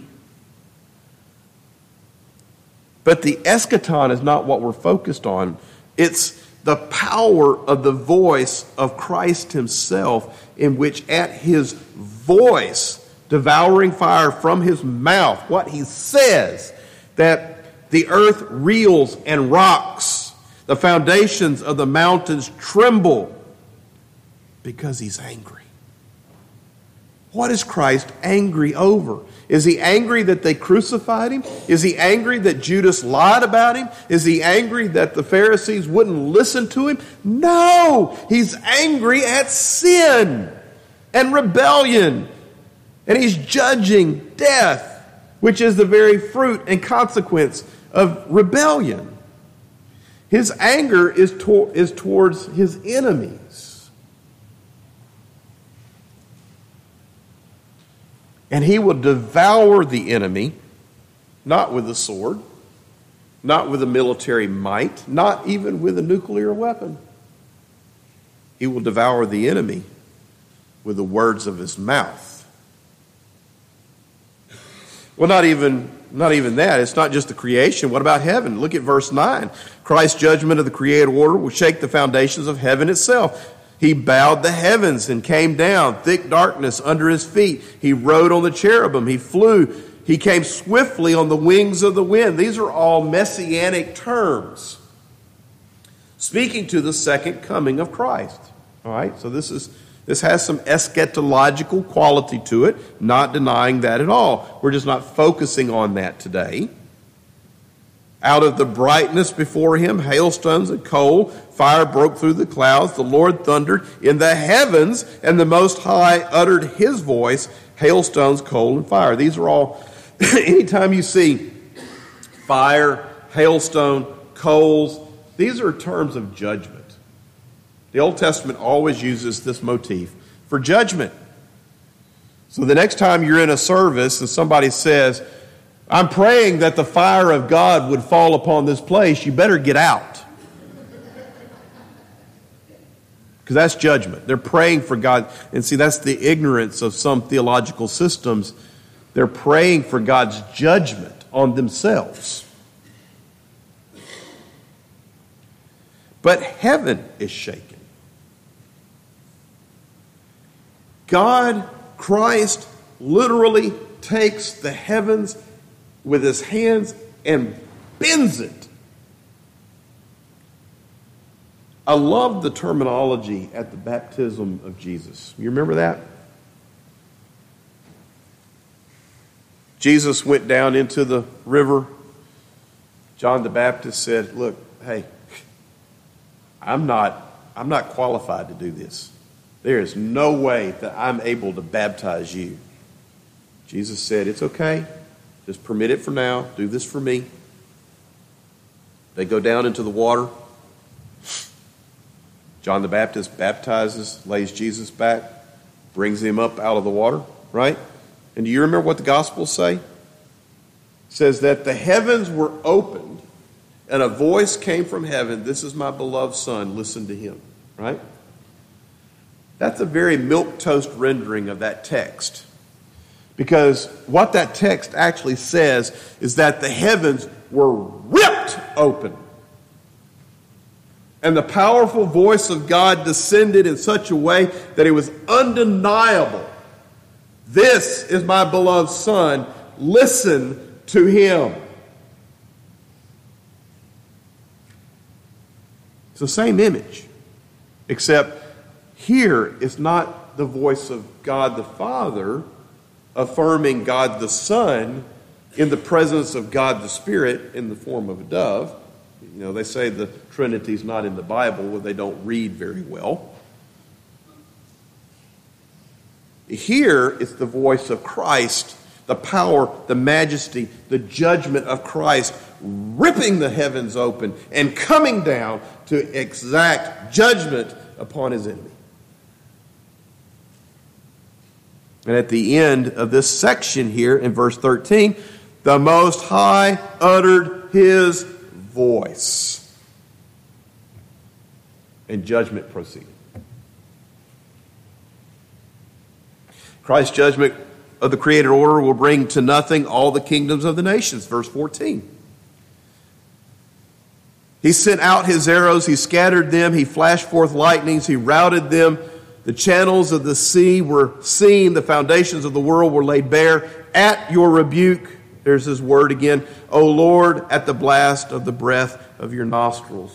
Speaker 1: But the eschaton is not what we're focused on. It's the power of the voice of Christ himself, in which at his voice, devouring fire from his mouth, what he says, that the earth reels and rocks, the foundations of the mountains tremble, because he's angry. What is Christ angry over? Is he angry that they crucified him? Is he angry that Judas lied about him? Is he angry that the Pharisees wouldn't listen to him? No! He's angry at sin and rebellion. And he's judging death, which is the very fruit and consequence of rebellion. His anger is towards his enemies. And he will devour the enemy, not with a sword, not with a military might, not even with a nuclear weapon. He will devour the enemy with the words of his mouth. Well, not even that. It's not just the creation. What about heaven? Look at verse 9. Christ's judgment of the created order will shake the foundations of heaven itself. He bowed the heavens and came down, thick darkness under his feet. He rode on the cherubim. He flew. He came swiftly on the wings of the wind. These are all messianic terms, speaking to the second coming of Christ. All right, so this has some eschatological quality to it, not denying that at all. We're just not focusing on that today. Out of the brightness before him, hailstones and coal, fire broke through the clouds. The Lord thundered in the heavens, and the Most High uttered his voice, hailstones, coal, and fire. These are all, anytime you see fire, hailstone, coals, these are terms of judgment. The Old Testament always uses this motif for judgment. So the next time you're in a service and somebody says, I'm praying that the fire of God would fall upon this place, you better get out. Because that's judgment. They're praying for God. And see, that's the ignorance of some theological systems. They're praying for God's judgment on themselves. But heaven is shaken. God, Christ, literally takes the heavens with his hands and bends it. I love the terminology at the baptism of Jesus. You remember that? Jesus went down into the river. John the Baptist said, look, hey, I'm not qualified to do this. There is no way that I'm able to baptize you. Jesus said, it's okay. Just permit it for now. Do this for me. They go down into the water. John the Baptist baptizes, lays Jesus back, brings him up out of the water, right? And do you remember what the Gospels say? It says that the heavens were opened and a voice came from heaven, this is my beloved Son, listen to him, right? That's a very milquetoast rendering of that text. Because what that text actually says is that the heavens were ripped open. And the powerful voice of God descended in such a way that it was undeniable. This is my beloved Son. Listen to him. It's the same image, except here it's not the voice of God the Father affirming God the Son in the presence of God the Spirit in the form of a dove. You know, they say the Trinity's not in the Bible, where they don't read very well. Here, it's the voice of Christ, the power, the majesty, the judgment of Christ, ripping the heavens open and coming down to exact judgment upon his enemy. And at the end of this section here in verse 13, the Most High uttered his voice, and judgment proceeded. Christ's judgment of the created order will bring to nothing all the kingdoms of the nations. Verse 14. He sent out his arrows, he scattered them, he flashed forth lightnings, he routed them. The channels of the sea were seen, the foundations of the world were laid bare. At your rebuke, there's his word again, O Lord, at the blast of the breath of your nostrils.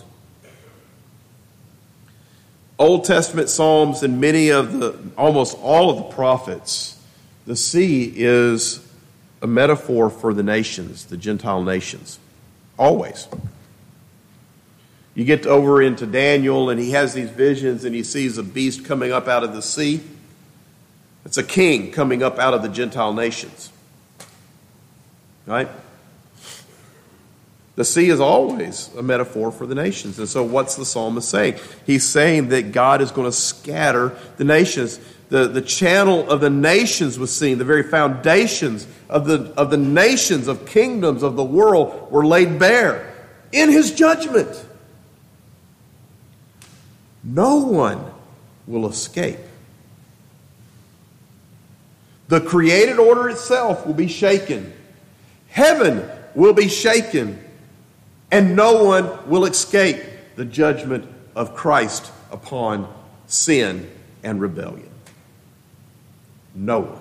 Speaker 1: Old Testament Psalms and almost all of the prophets, the sea is a metaphor for the nations, the Gentile nations. Always. You get over into Daniel and he has these visions and he sees a beast coming up out of the sea. It's a king coming up out of the Gentile nations. Right? The sea is always a metaphor for the nations. And so what's the psalmist saying? He's saying that God is going to scatter the nations. The channel of the nations was seen. The very foundations of the nations, of kingdoms of the world were laid bare in his judgment. No one will escape. The created order itself will be shaken. Heaven will be shaken. And no one will escape the judgment of Christ upon sin and rebellion. No one.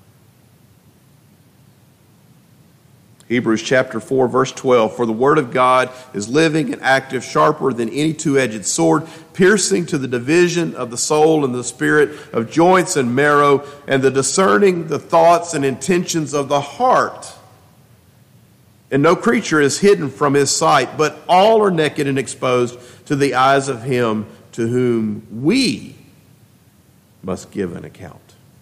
Speaker 1: Hebrews chapter 4, verse 12. For the word of God is living and active, sharper than any two-edged sword, piercing to the division of the soul and the spirit, of joints and marrow, and the discerning the thoughts and intentions of the heart. And no creature is hidden from his sight, but all are naked and exposed to the eyes of him to whom we must give an account.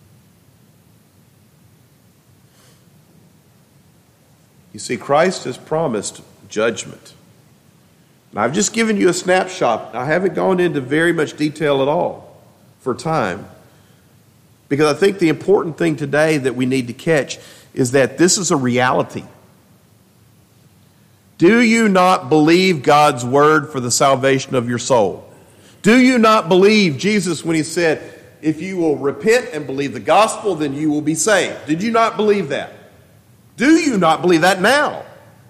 Speaker 1: You see, Christ has promised judgment. Now, I've just given you a snapshot. I haven't gone into very much detail at all for time. Because I think the important thing today that we need to catch is that this is a reality. Do you not believe God's word for the salvation of your soul? Do you not believe Jesus when he said, if you will repent and believe the gospel, then you will be saved? Did you not believe that? Do you not believe that now?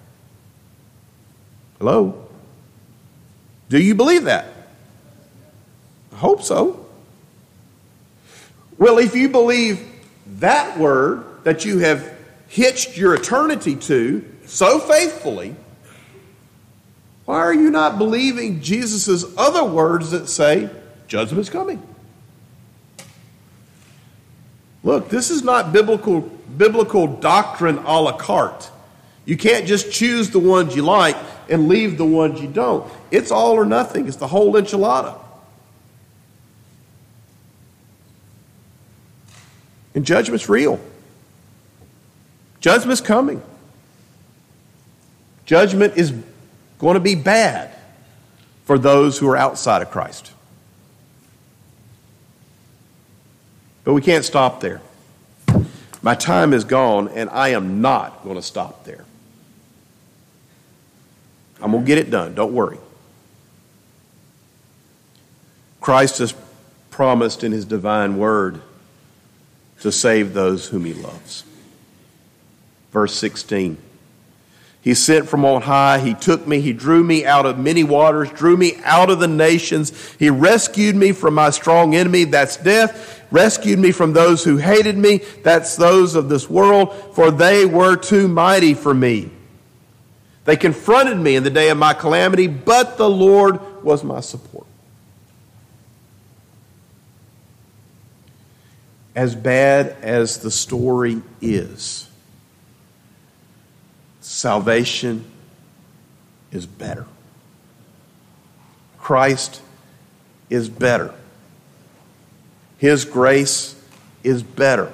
Speaker 1: Hello? Do you believe that? I hope so. Well, if you believe that word that you have hitched your eternity to so faithfully, why are you not believing Jesus' other words that say, judgment is coming? Look, this is not biblical doctrine a la carte. You can't just choose the ones you like and leave the ones you don't. It's all or nothing. It's the whole enchilada. And judgment's real. Judgment's coming. Judgment is going to be bad for those who are outside of Christ. But we can't stop there. My time is gone, and I am not going to stop there. I'm going to get it done. Don't worry. Christ has promised in his divine word to save those whom he loves. Verse 16. He sent from on high, he took me, he drew me out of many waters, drew me out of the nations. He rescued me from my strong enemy, that's death, rescued me from those who hated me, that's those of this world, for they were too mighty for me. They confronted me in the day of my calamity, but the Lord was my support. As bad as the story is, salvation is better. Christ is better. His grace is better.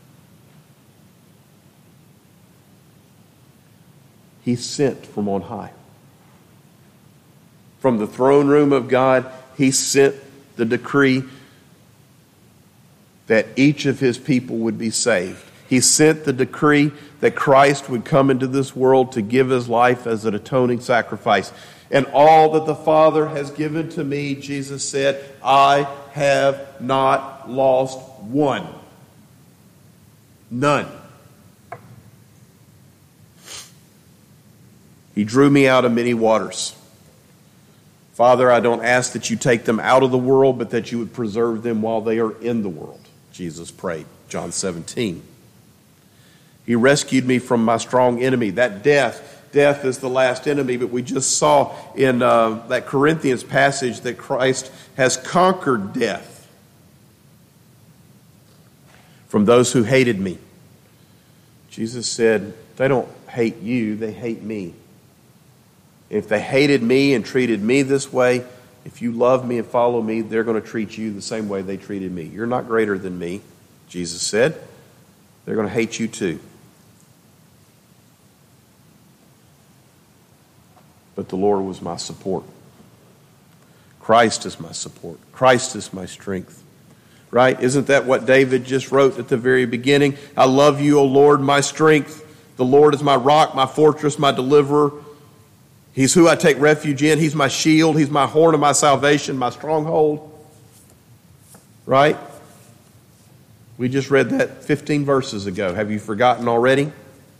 Speaker 1: He sent from on high. From the throne room of God, he sent the decree that each of his people would be saved. He sent the decree that Christ would come into this world to give his life as an atoning sacrifice. And all that the Father has given to me, Jesus said, I have not lost one. None. He drew me out of many waters. Father, I don't ask that you take them out of the world, but that you would preserve them while they are in the world. Jesus prayed, John 17. He rescued me from my strong enemy, that death. Death is the last enemy, but we just saw in that Corinthians passage that Christ has conquered death from those who hated me. Jesus said, they don't hate you, they hate me. If they hated me and treated me this way, if you love me and follow me, they're going to treat you the same way they treated me. You're not greater than me, Jesus said. They're going to hate you too. But the Lord was my support. Christ is my support. Christ is my strength. Right? Isn't that what David just wrote at the very beginning? I love you, O Lord, my strength. The Lord is my rock, my fortress, my deliverer. He's who I take refuge in. He's my shield. He's my horn of my salvation, my stronghold. Right? We just read that 15 verses ago. Have you forgotten already?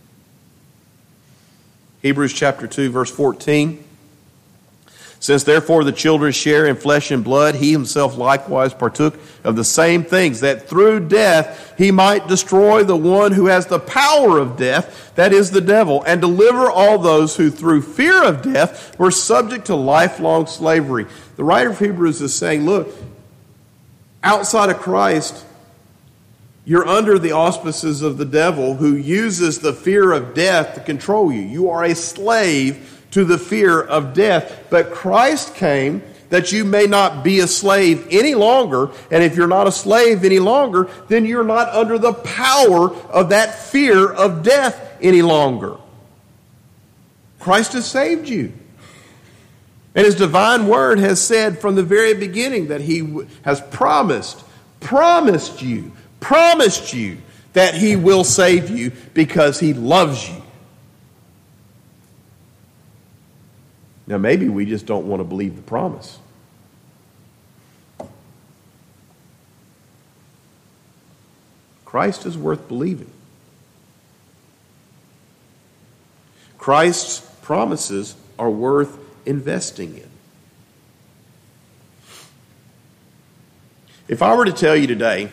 Speaker 1: Hebrews chapter 2, verse 14. Since therefore the children share in flesh and blood, he himself likewise partook of the same things, that through death he might destroy the one who has the power of death, that is the devil, and deliver all those who through fear of death were subject to lifelong slavery. The writer of Hebrews is saying, look, outside of Christ, you're under the auspices of the devil, who uses the fear of death to control you. You are a slave to the fear of death. But Christ came that you may not be a slave any longer. And if you're not a slave any longer, then you're not under the power of that fear of death any longer. Christ has saved you. And his divine word has said from the very beginning that he has promised you that he will save you because he loves you. Now, maybe we just don't want to believe the promise. Christ is worth believing. Christ's promises are worth investing in. If I were to tell you today,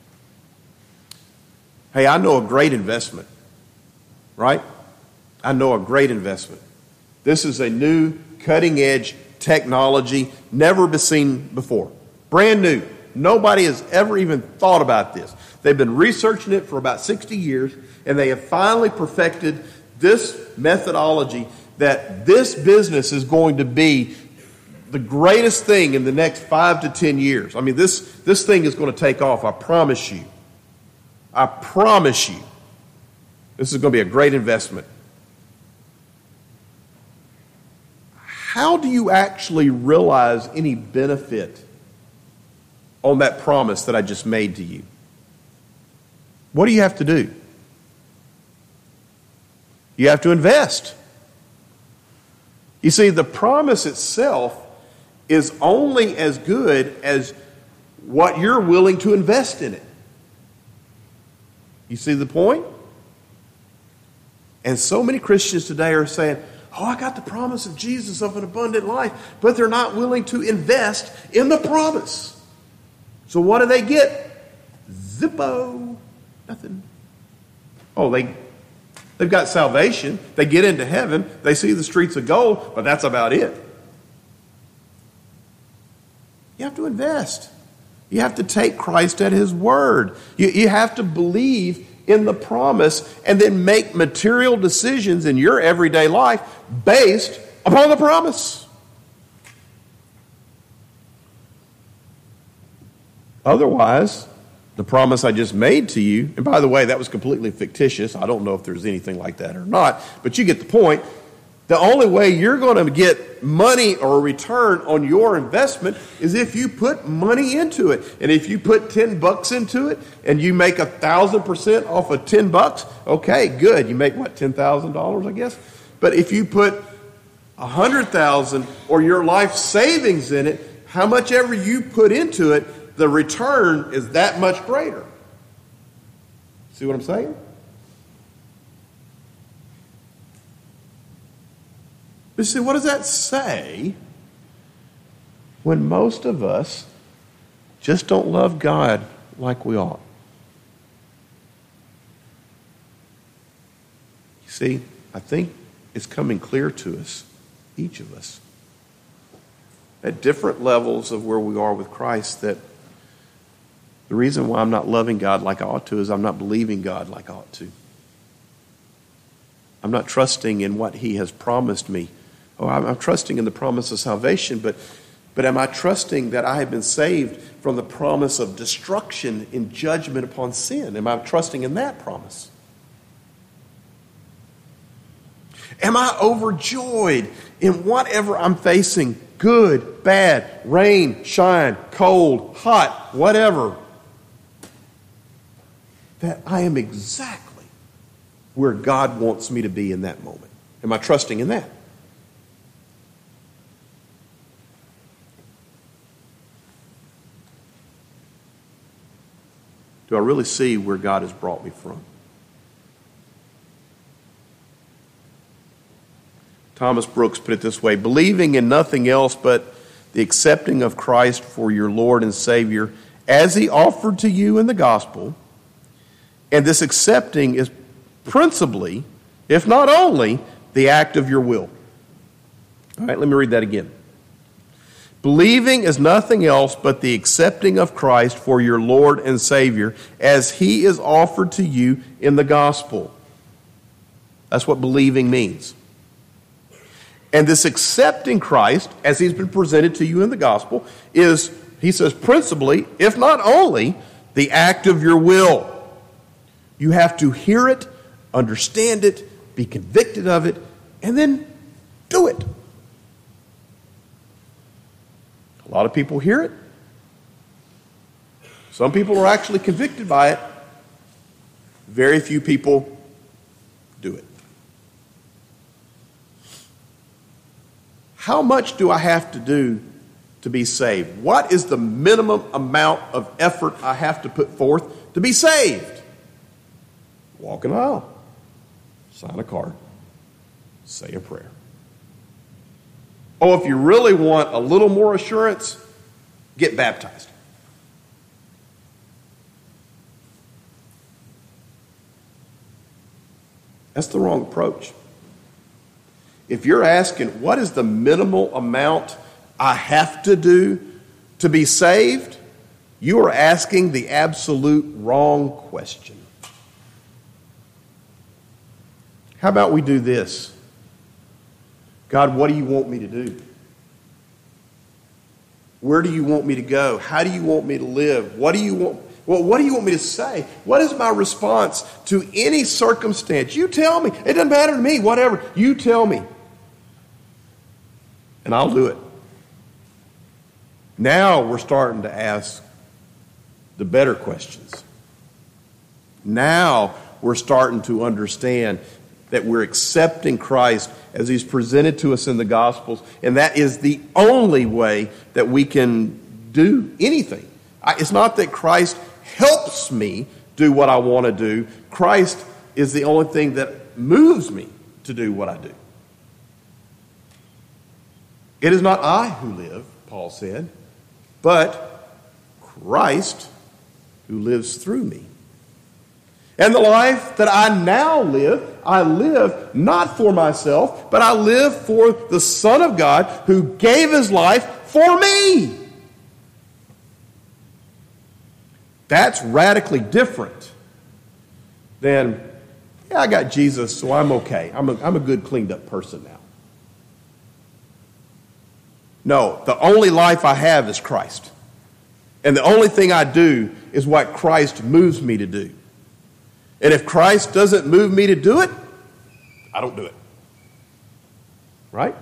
Speaker 1: hey, I know a great investment, right? I know a great investment. This is a new, cutting-edge technology, never been seen before. Brand new. Nobody has ever even thought about this. They've been researching it for about 60 years, and they have finally perfected this methodology that this business is going to be the greatest thing in the next 5 to 10 years. I mean, this thing is going to take off, I promise you. I promise you. This is going to be a great investment. How do you actually realize any benefit on that promise that I just made to you? What do you have to do? You have to invest. You see, the promise itself is only as good as what you're willing to invest in it. You see the point? And so many Christians today are saying, oh, I got the promise of Jesus of an abundant life, but they're not willing to invest in the promise. So what do they get? Zippo. Nothing. Oh, they've got salvation. They get into heaven. They see the streets of gold, but that's about it. You have to invest. You have to take Christ at his word. You have to believe in the promise and then make material decisions in your everyday life based upon the promise. Otherwise, the promise I just made to you, and by the way, that was completely fictitious. I don't know if there's anything like that or not, but you get the point. The only way you're going to get money or a return on your investment is if you put money into it. And if you put $10 into it and you make 1,000% off of $10, okay, good. You make what, $10,000, I guess? But if you put 100,000 or your life savings in it, how much ever you put into it, the return is that much greater. See what I'm saying? But see, what does that say when most of us just don't love God like we ought? You see, I think it's coming clear to us, each of us, at different levels of where we are with Christ, that the reason why I'm not loving God like I ought to is I'm not believing God like I ought to. I'm not trusting in what He has promised me. Oh, I'm trusting in the promise of salvation, but am I trusting that I have been saved from the promise of destruction in judgment upon sin? Am I trusting in that promise? Am I overjoyed in whatever I'm facing? Good, bad, rain, shine, cold, hot, whatever. That I am exactly where God wants me to be in that moment. Am I trusting in that? Do I really see where God has brought me from? Thomas Brooks put it this way: believing in nothing else but the accepting of Christ for your Lord and Savior as He offered to you in the gospel. And this accepting is principally, if not only, the act of your will. All right, let me read that again. Believing is nothing else but the accepting of Christ for your Lord and Savior as He is offered to you in the gospel. That's what believing means. And this accepting Christ as He's been presented to you in the gospel is, he says, principally, if not only, the act of your will. You have to hear it, understand it, be convicted of it, and then do it. A lot of people hear it. Some people are actually convicted by it. Very few people do it. How much do I have to do to be saved? What is the minimum amount of effort I have to put forth to be saved? Walk an aisle, sign a card, say a prayer. Oh, if you really want a little more assurance, get baptized. That's the wrong approach. If you're asking, what is the minimal amount I have to do to be saved? You are asking the absolute wrong question. How about we do this? God, what do you want me to do? Where do you want me to go? How do you want me to live? What do you want? Well, what do you want me to say? What is my response to any circumstance? You tell me. It doesn't matter to me, whatever. You tell me. And I'll do it. Now we're starting to ask the better questions. Now we're starting to understand that we're accepting Christ as He's presented to us in the Gospels, and that is the only way that we can do anything. It's not that Christ helps me do what I want to do. Christ is the only thing that moves me to do what I do. It is not I who live, Paul said, but Christ who lives through me. And the life that I now live, I live not for myself, but I live for the Son of God who gave His life for me. That's radically different than, yeah, I got Jesus, so I'm okay. I'm a good, cleaned up person now. No, the only life I have is Christ. And the only thing I do is what Christ moves me to do. And if Christ doesn't move me to do it, I don't do it. Right?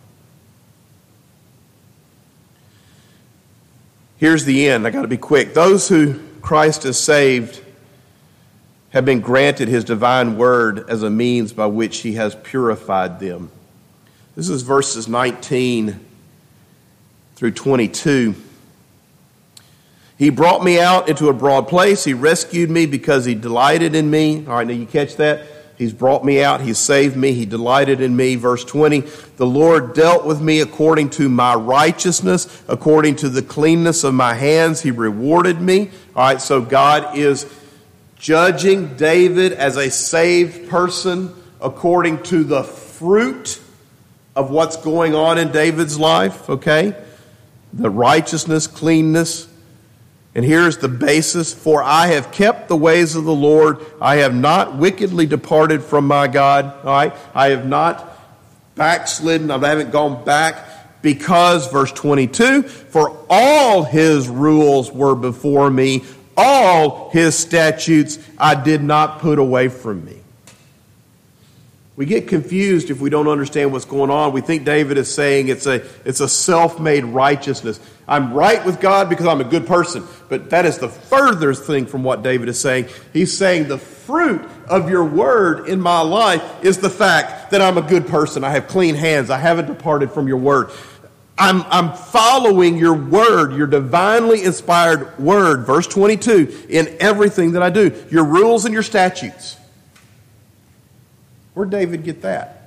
Speaker 1: Here's the end. I got to be quick. Those who Christ has saved have been granted his divine word as a means by which he has purified them. This is verses 19 through 22. He brought me out into a broad place. He rescued me because he delighted in me. All right, now you catch that? He's brought me out. He's saved me. He delighted in me. Verse 20, the Lord dealt with me according to my righteousness, according to the cleanness of my hands. He rewarded me. All right, so God is judging David as a saved person according to the fruit of what's going on in David's life, okay? The righteousness, cleanness. And here's the basis. For I have kept the ways of the Lord. I have not wickedly departed from my God. All right? I have not backslidden. I haven't gone back because, verse 22, for all his rules were before me. All his statutes I did not put away from me. We get confused if we don't understand what's going on. We think David is saying it's a self-made righteousness. I'm right with God because I'm a good person. But that is the furthest thing from what David is saying. He's saying the fruit of your word in my life is the fact that I'm a good person. I have clean hands. I haven't departed from your word. I'm following your word, your divinely inspired word, verse 22, in everything that I do. Your rules and your statutes. Where'd David get that?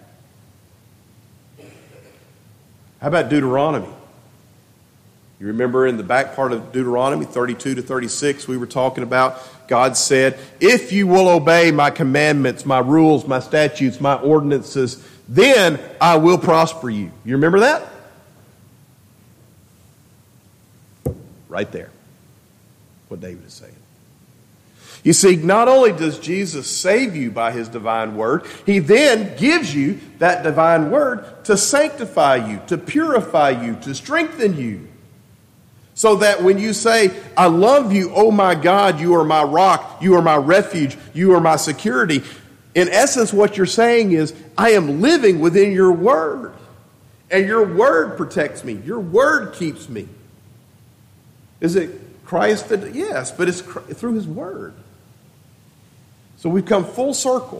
Speaker 1: How about Deuteronomy? You remember in the back part of Deuteronomy 32 to 36, we were talking about God said, if you will obey my commandments, my rules, my statutes, my ordinances, then I will prosper you. You remember that? Right there. What David is saying. You see, not only does Jesus save you by his divine word, he then gives you that divine word to sanctify you, to purify you, to strengthen you. So that when you say, I love you, oh my God, you are my rock, you are my refuge, you are my security. In essence, what you're saying is, I am living within your word. And your word protects me. Your word keeps me. Is it Christ that? Yes, but it's through his word. So we've come full circle.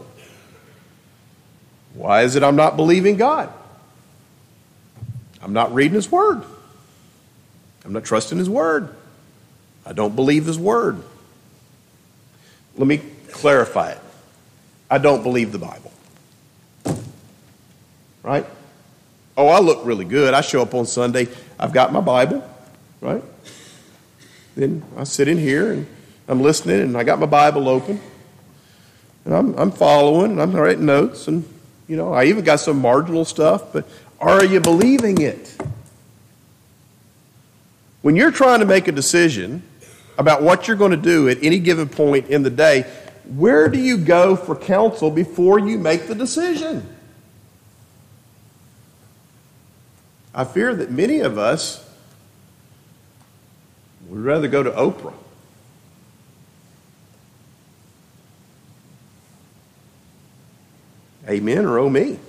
Speaker 1: Why is it I'm not believing God? I'm not reading his word. I'm not trusting his word. I don't believe his word. Let me clarify it. I don't believe the Bible. Right? Oh, I look really good. I show up on Sunday. I've got my Bible. Right? Then I sit in here and I'm listening and I got my Bible open. And I'm following and I'm writing notes and, I even got some marginal stuff, but are you believing it? When you're trying to make a decision about what you're going to do at any given point in the day, where do you go for counsel before you make the decision? I fear that many of us would rather go to Oprah. Amen or oh me.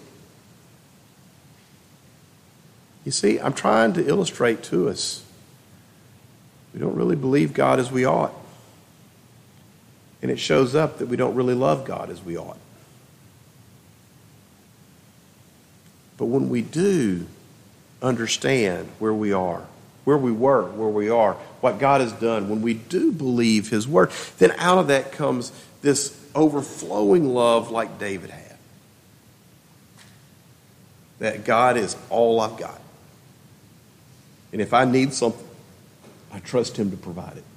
Speaker 1: You see, I'm trying to illustrate to us, we don't really believe God as we ought. And it shows up that we don't really love God as we ought. But when we do understand where we are, where we were, where we are, what God has done, when we do believe his word, then out of that comes this overflowing love like David had. That God is all I've got. And if I need something, I trust him to provide it.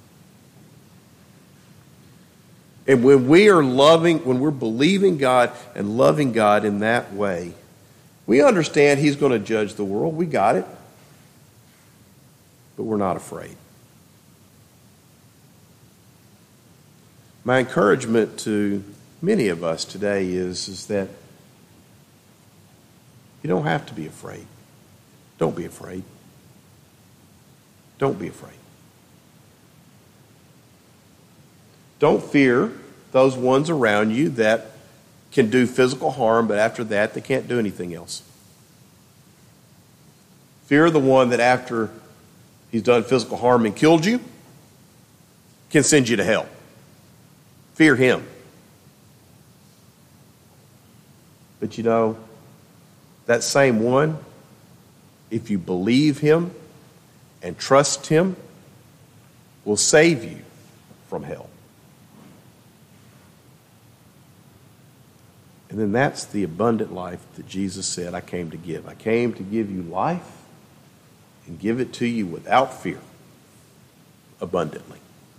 Speaker 1: And when we are when we're believing God and loving God in that way, we understand he's going to judge the world. We got it. But we're not afraid. My encouragement to many of us today is that you don't have to be afraid. Don't be afraid. Don't be afraid. Don't fear those ones around you that can do physical harm, but after that, they can't do anything else. Fear the one that after he's done physical harm and killed you can send you to hell. Fear him. But you know, that same one, if you believe him and trust him, will save you from hell. And then that's the abundant life that Jesus said, I came to give. I came to give you life and give it to you without fear, abundantly.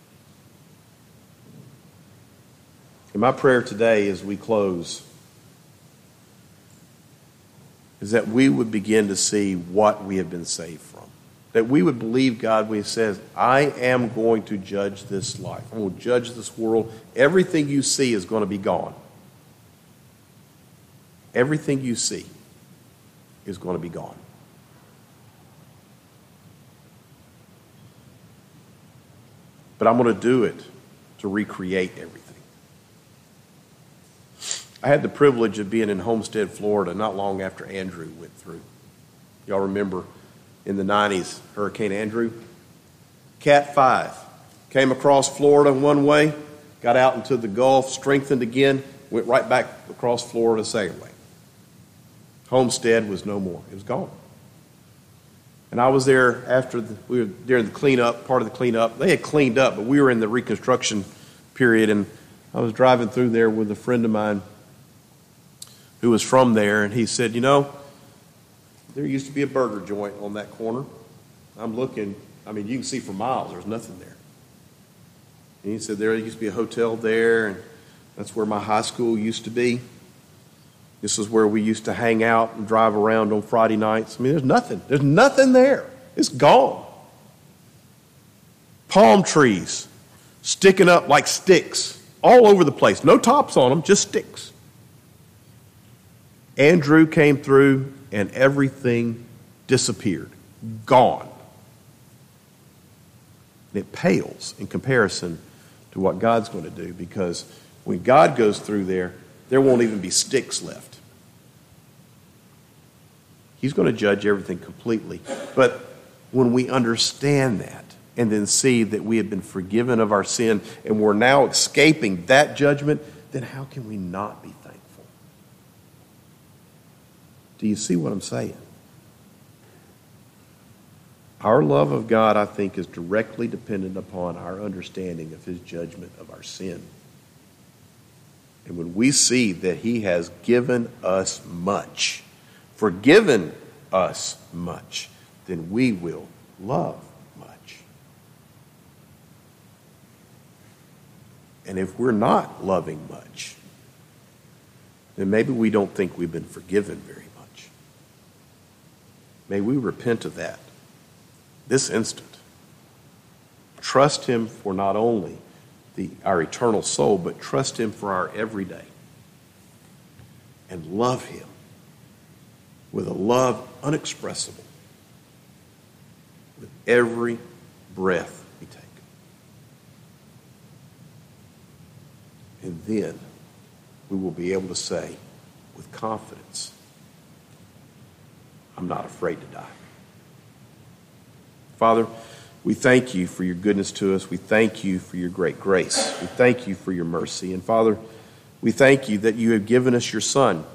Speaker 1: And my prayer today as we close is that we would begin to see what we have been saved from. That we would believe God when he says, I am going to judge this life. I will judge this world. Everything you see is going to be gone. Everything you see is going to be gone. But I'm going to do it to recreate everything. I had the privilege of being in Homestead, Florida, not long after Andrew went through. Y'all remember in the 90s, Hurricane Andrew? Cat 5 came across Florida one way, got out into the Gulf, strengthened again, went right back across Florida the second way. Homestead was no more. It was gone. And I was there after we were during the cleanup, part of the cleanup. They had cleaned up, but we were in the reconstruction period, and I was driving through there with a friend of mine who was from there, and he said, you know, there used to be a burger joint on that corner. I'm looking, you can see for miles, there's nothing there. And he said, there used to be a hotel there, and that's where my high school used to be. This is where we used to hang out and drive around on Friday nights. There's nothing. There's nothing there. It's gone. Palm trees sticking up like sticks all over the place. No tops on them, just sticks. Andrew came through and everything disappeared. Gone. And it pales in comparison to what God's going to do, because when God goes through there won't even be sticks left. He's going to judge everything completely. But when we understand that and then see that we have been forgiven of our sin and we're now escaping that judgment, then how can we not be thankful? Do you see what I'm saying? Our love of God, I think, is directly dependent upon our understanding of his judgment of our sin. And when we see that he has given us much, forgiven us much, then we will love much. And if we're not loving much, then maybe we don't think we've been forgiven very much. May we repent of that this instant. Trust him for not only our eternal soul, but trust him for our everyday. And love him with a love unexpressible with every breath we take. And then we will be able to say with confidence, I'm not afraid to die. Father, we thank you for your goodness to us. We thank you for your great grace. We thank you for your mercy. And Father, we thank you that you have given us your Son,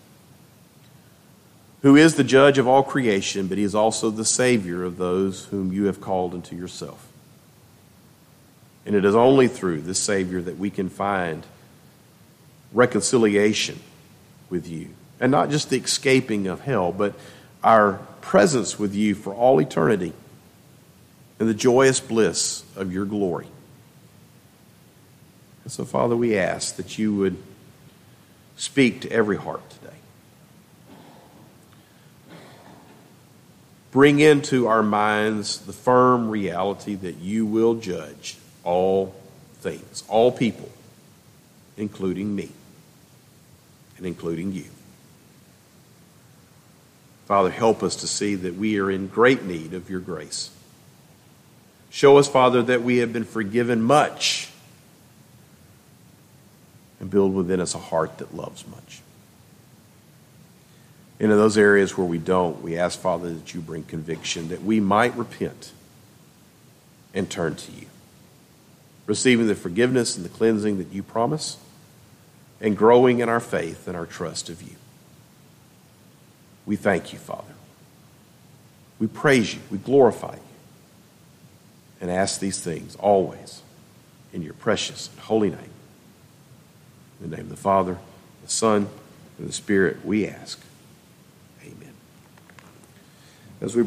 Speaker 1: who is the judge of all creation, but he is also the Savior of those whom you have called unto yourself. And it is only through this Savior that we can find reconciliation with you. And not just the escaping of hell, but our presence with you for all eternity and the joyous bliss of your glory. And so, Father, we ask that you would speak to every heart today. Bring into our minds the firm reality that you will judge all things, all people, including me and including you. Father, help us to see that we are in great need of your grace. Show us, Father, that we have been forgiven much, and build within us a heart that loves much. And in those areas where we don't, we ask, Father, that you bring conviction, that we might repent and turn to you, receiving the forgiveness and the cleansing that you promise, and growing in our faith and our trust of you. We thank you, Father. We praise you. We glorify you. And ask these things always in your precious and holy name. In the name of the Father, the Son, and the Spirit, we ask.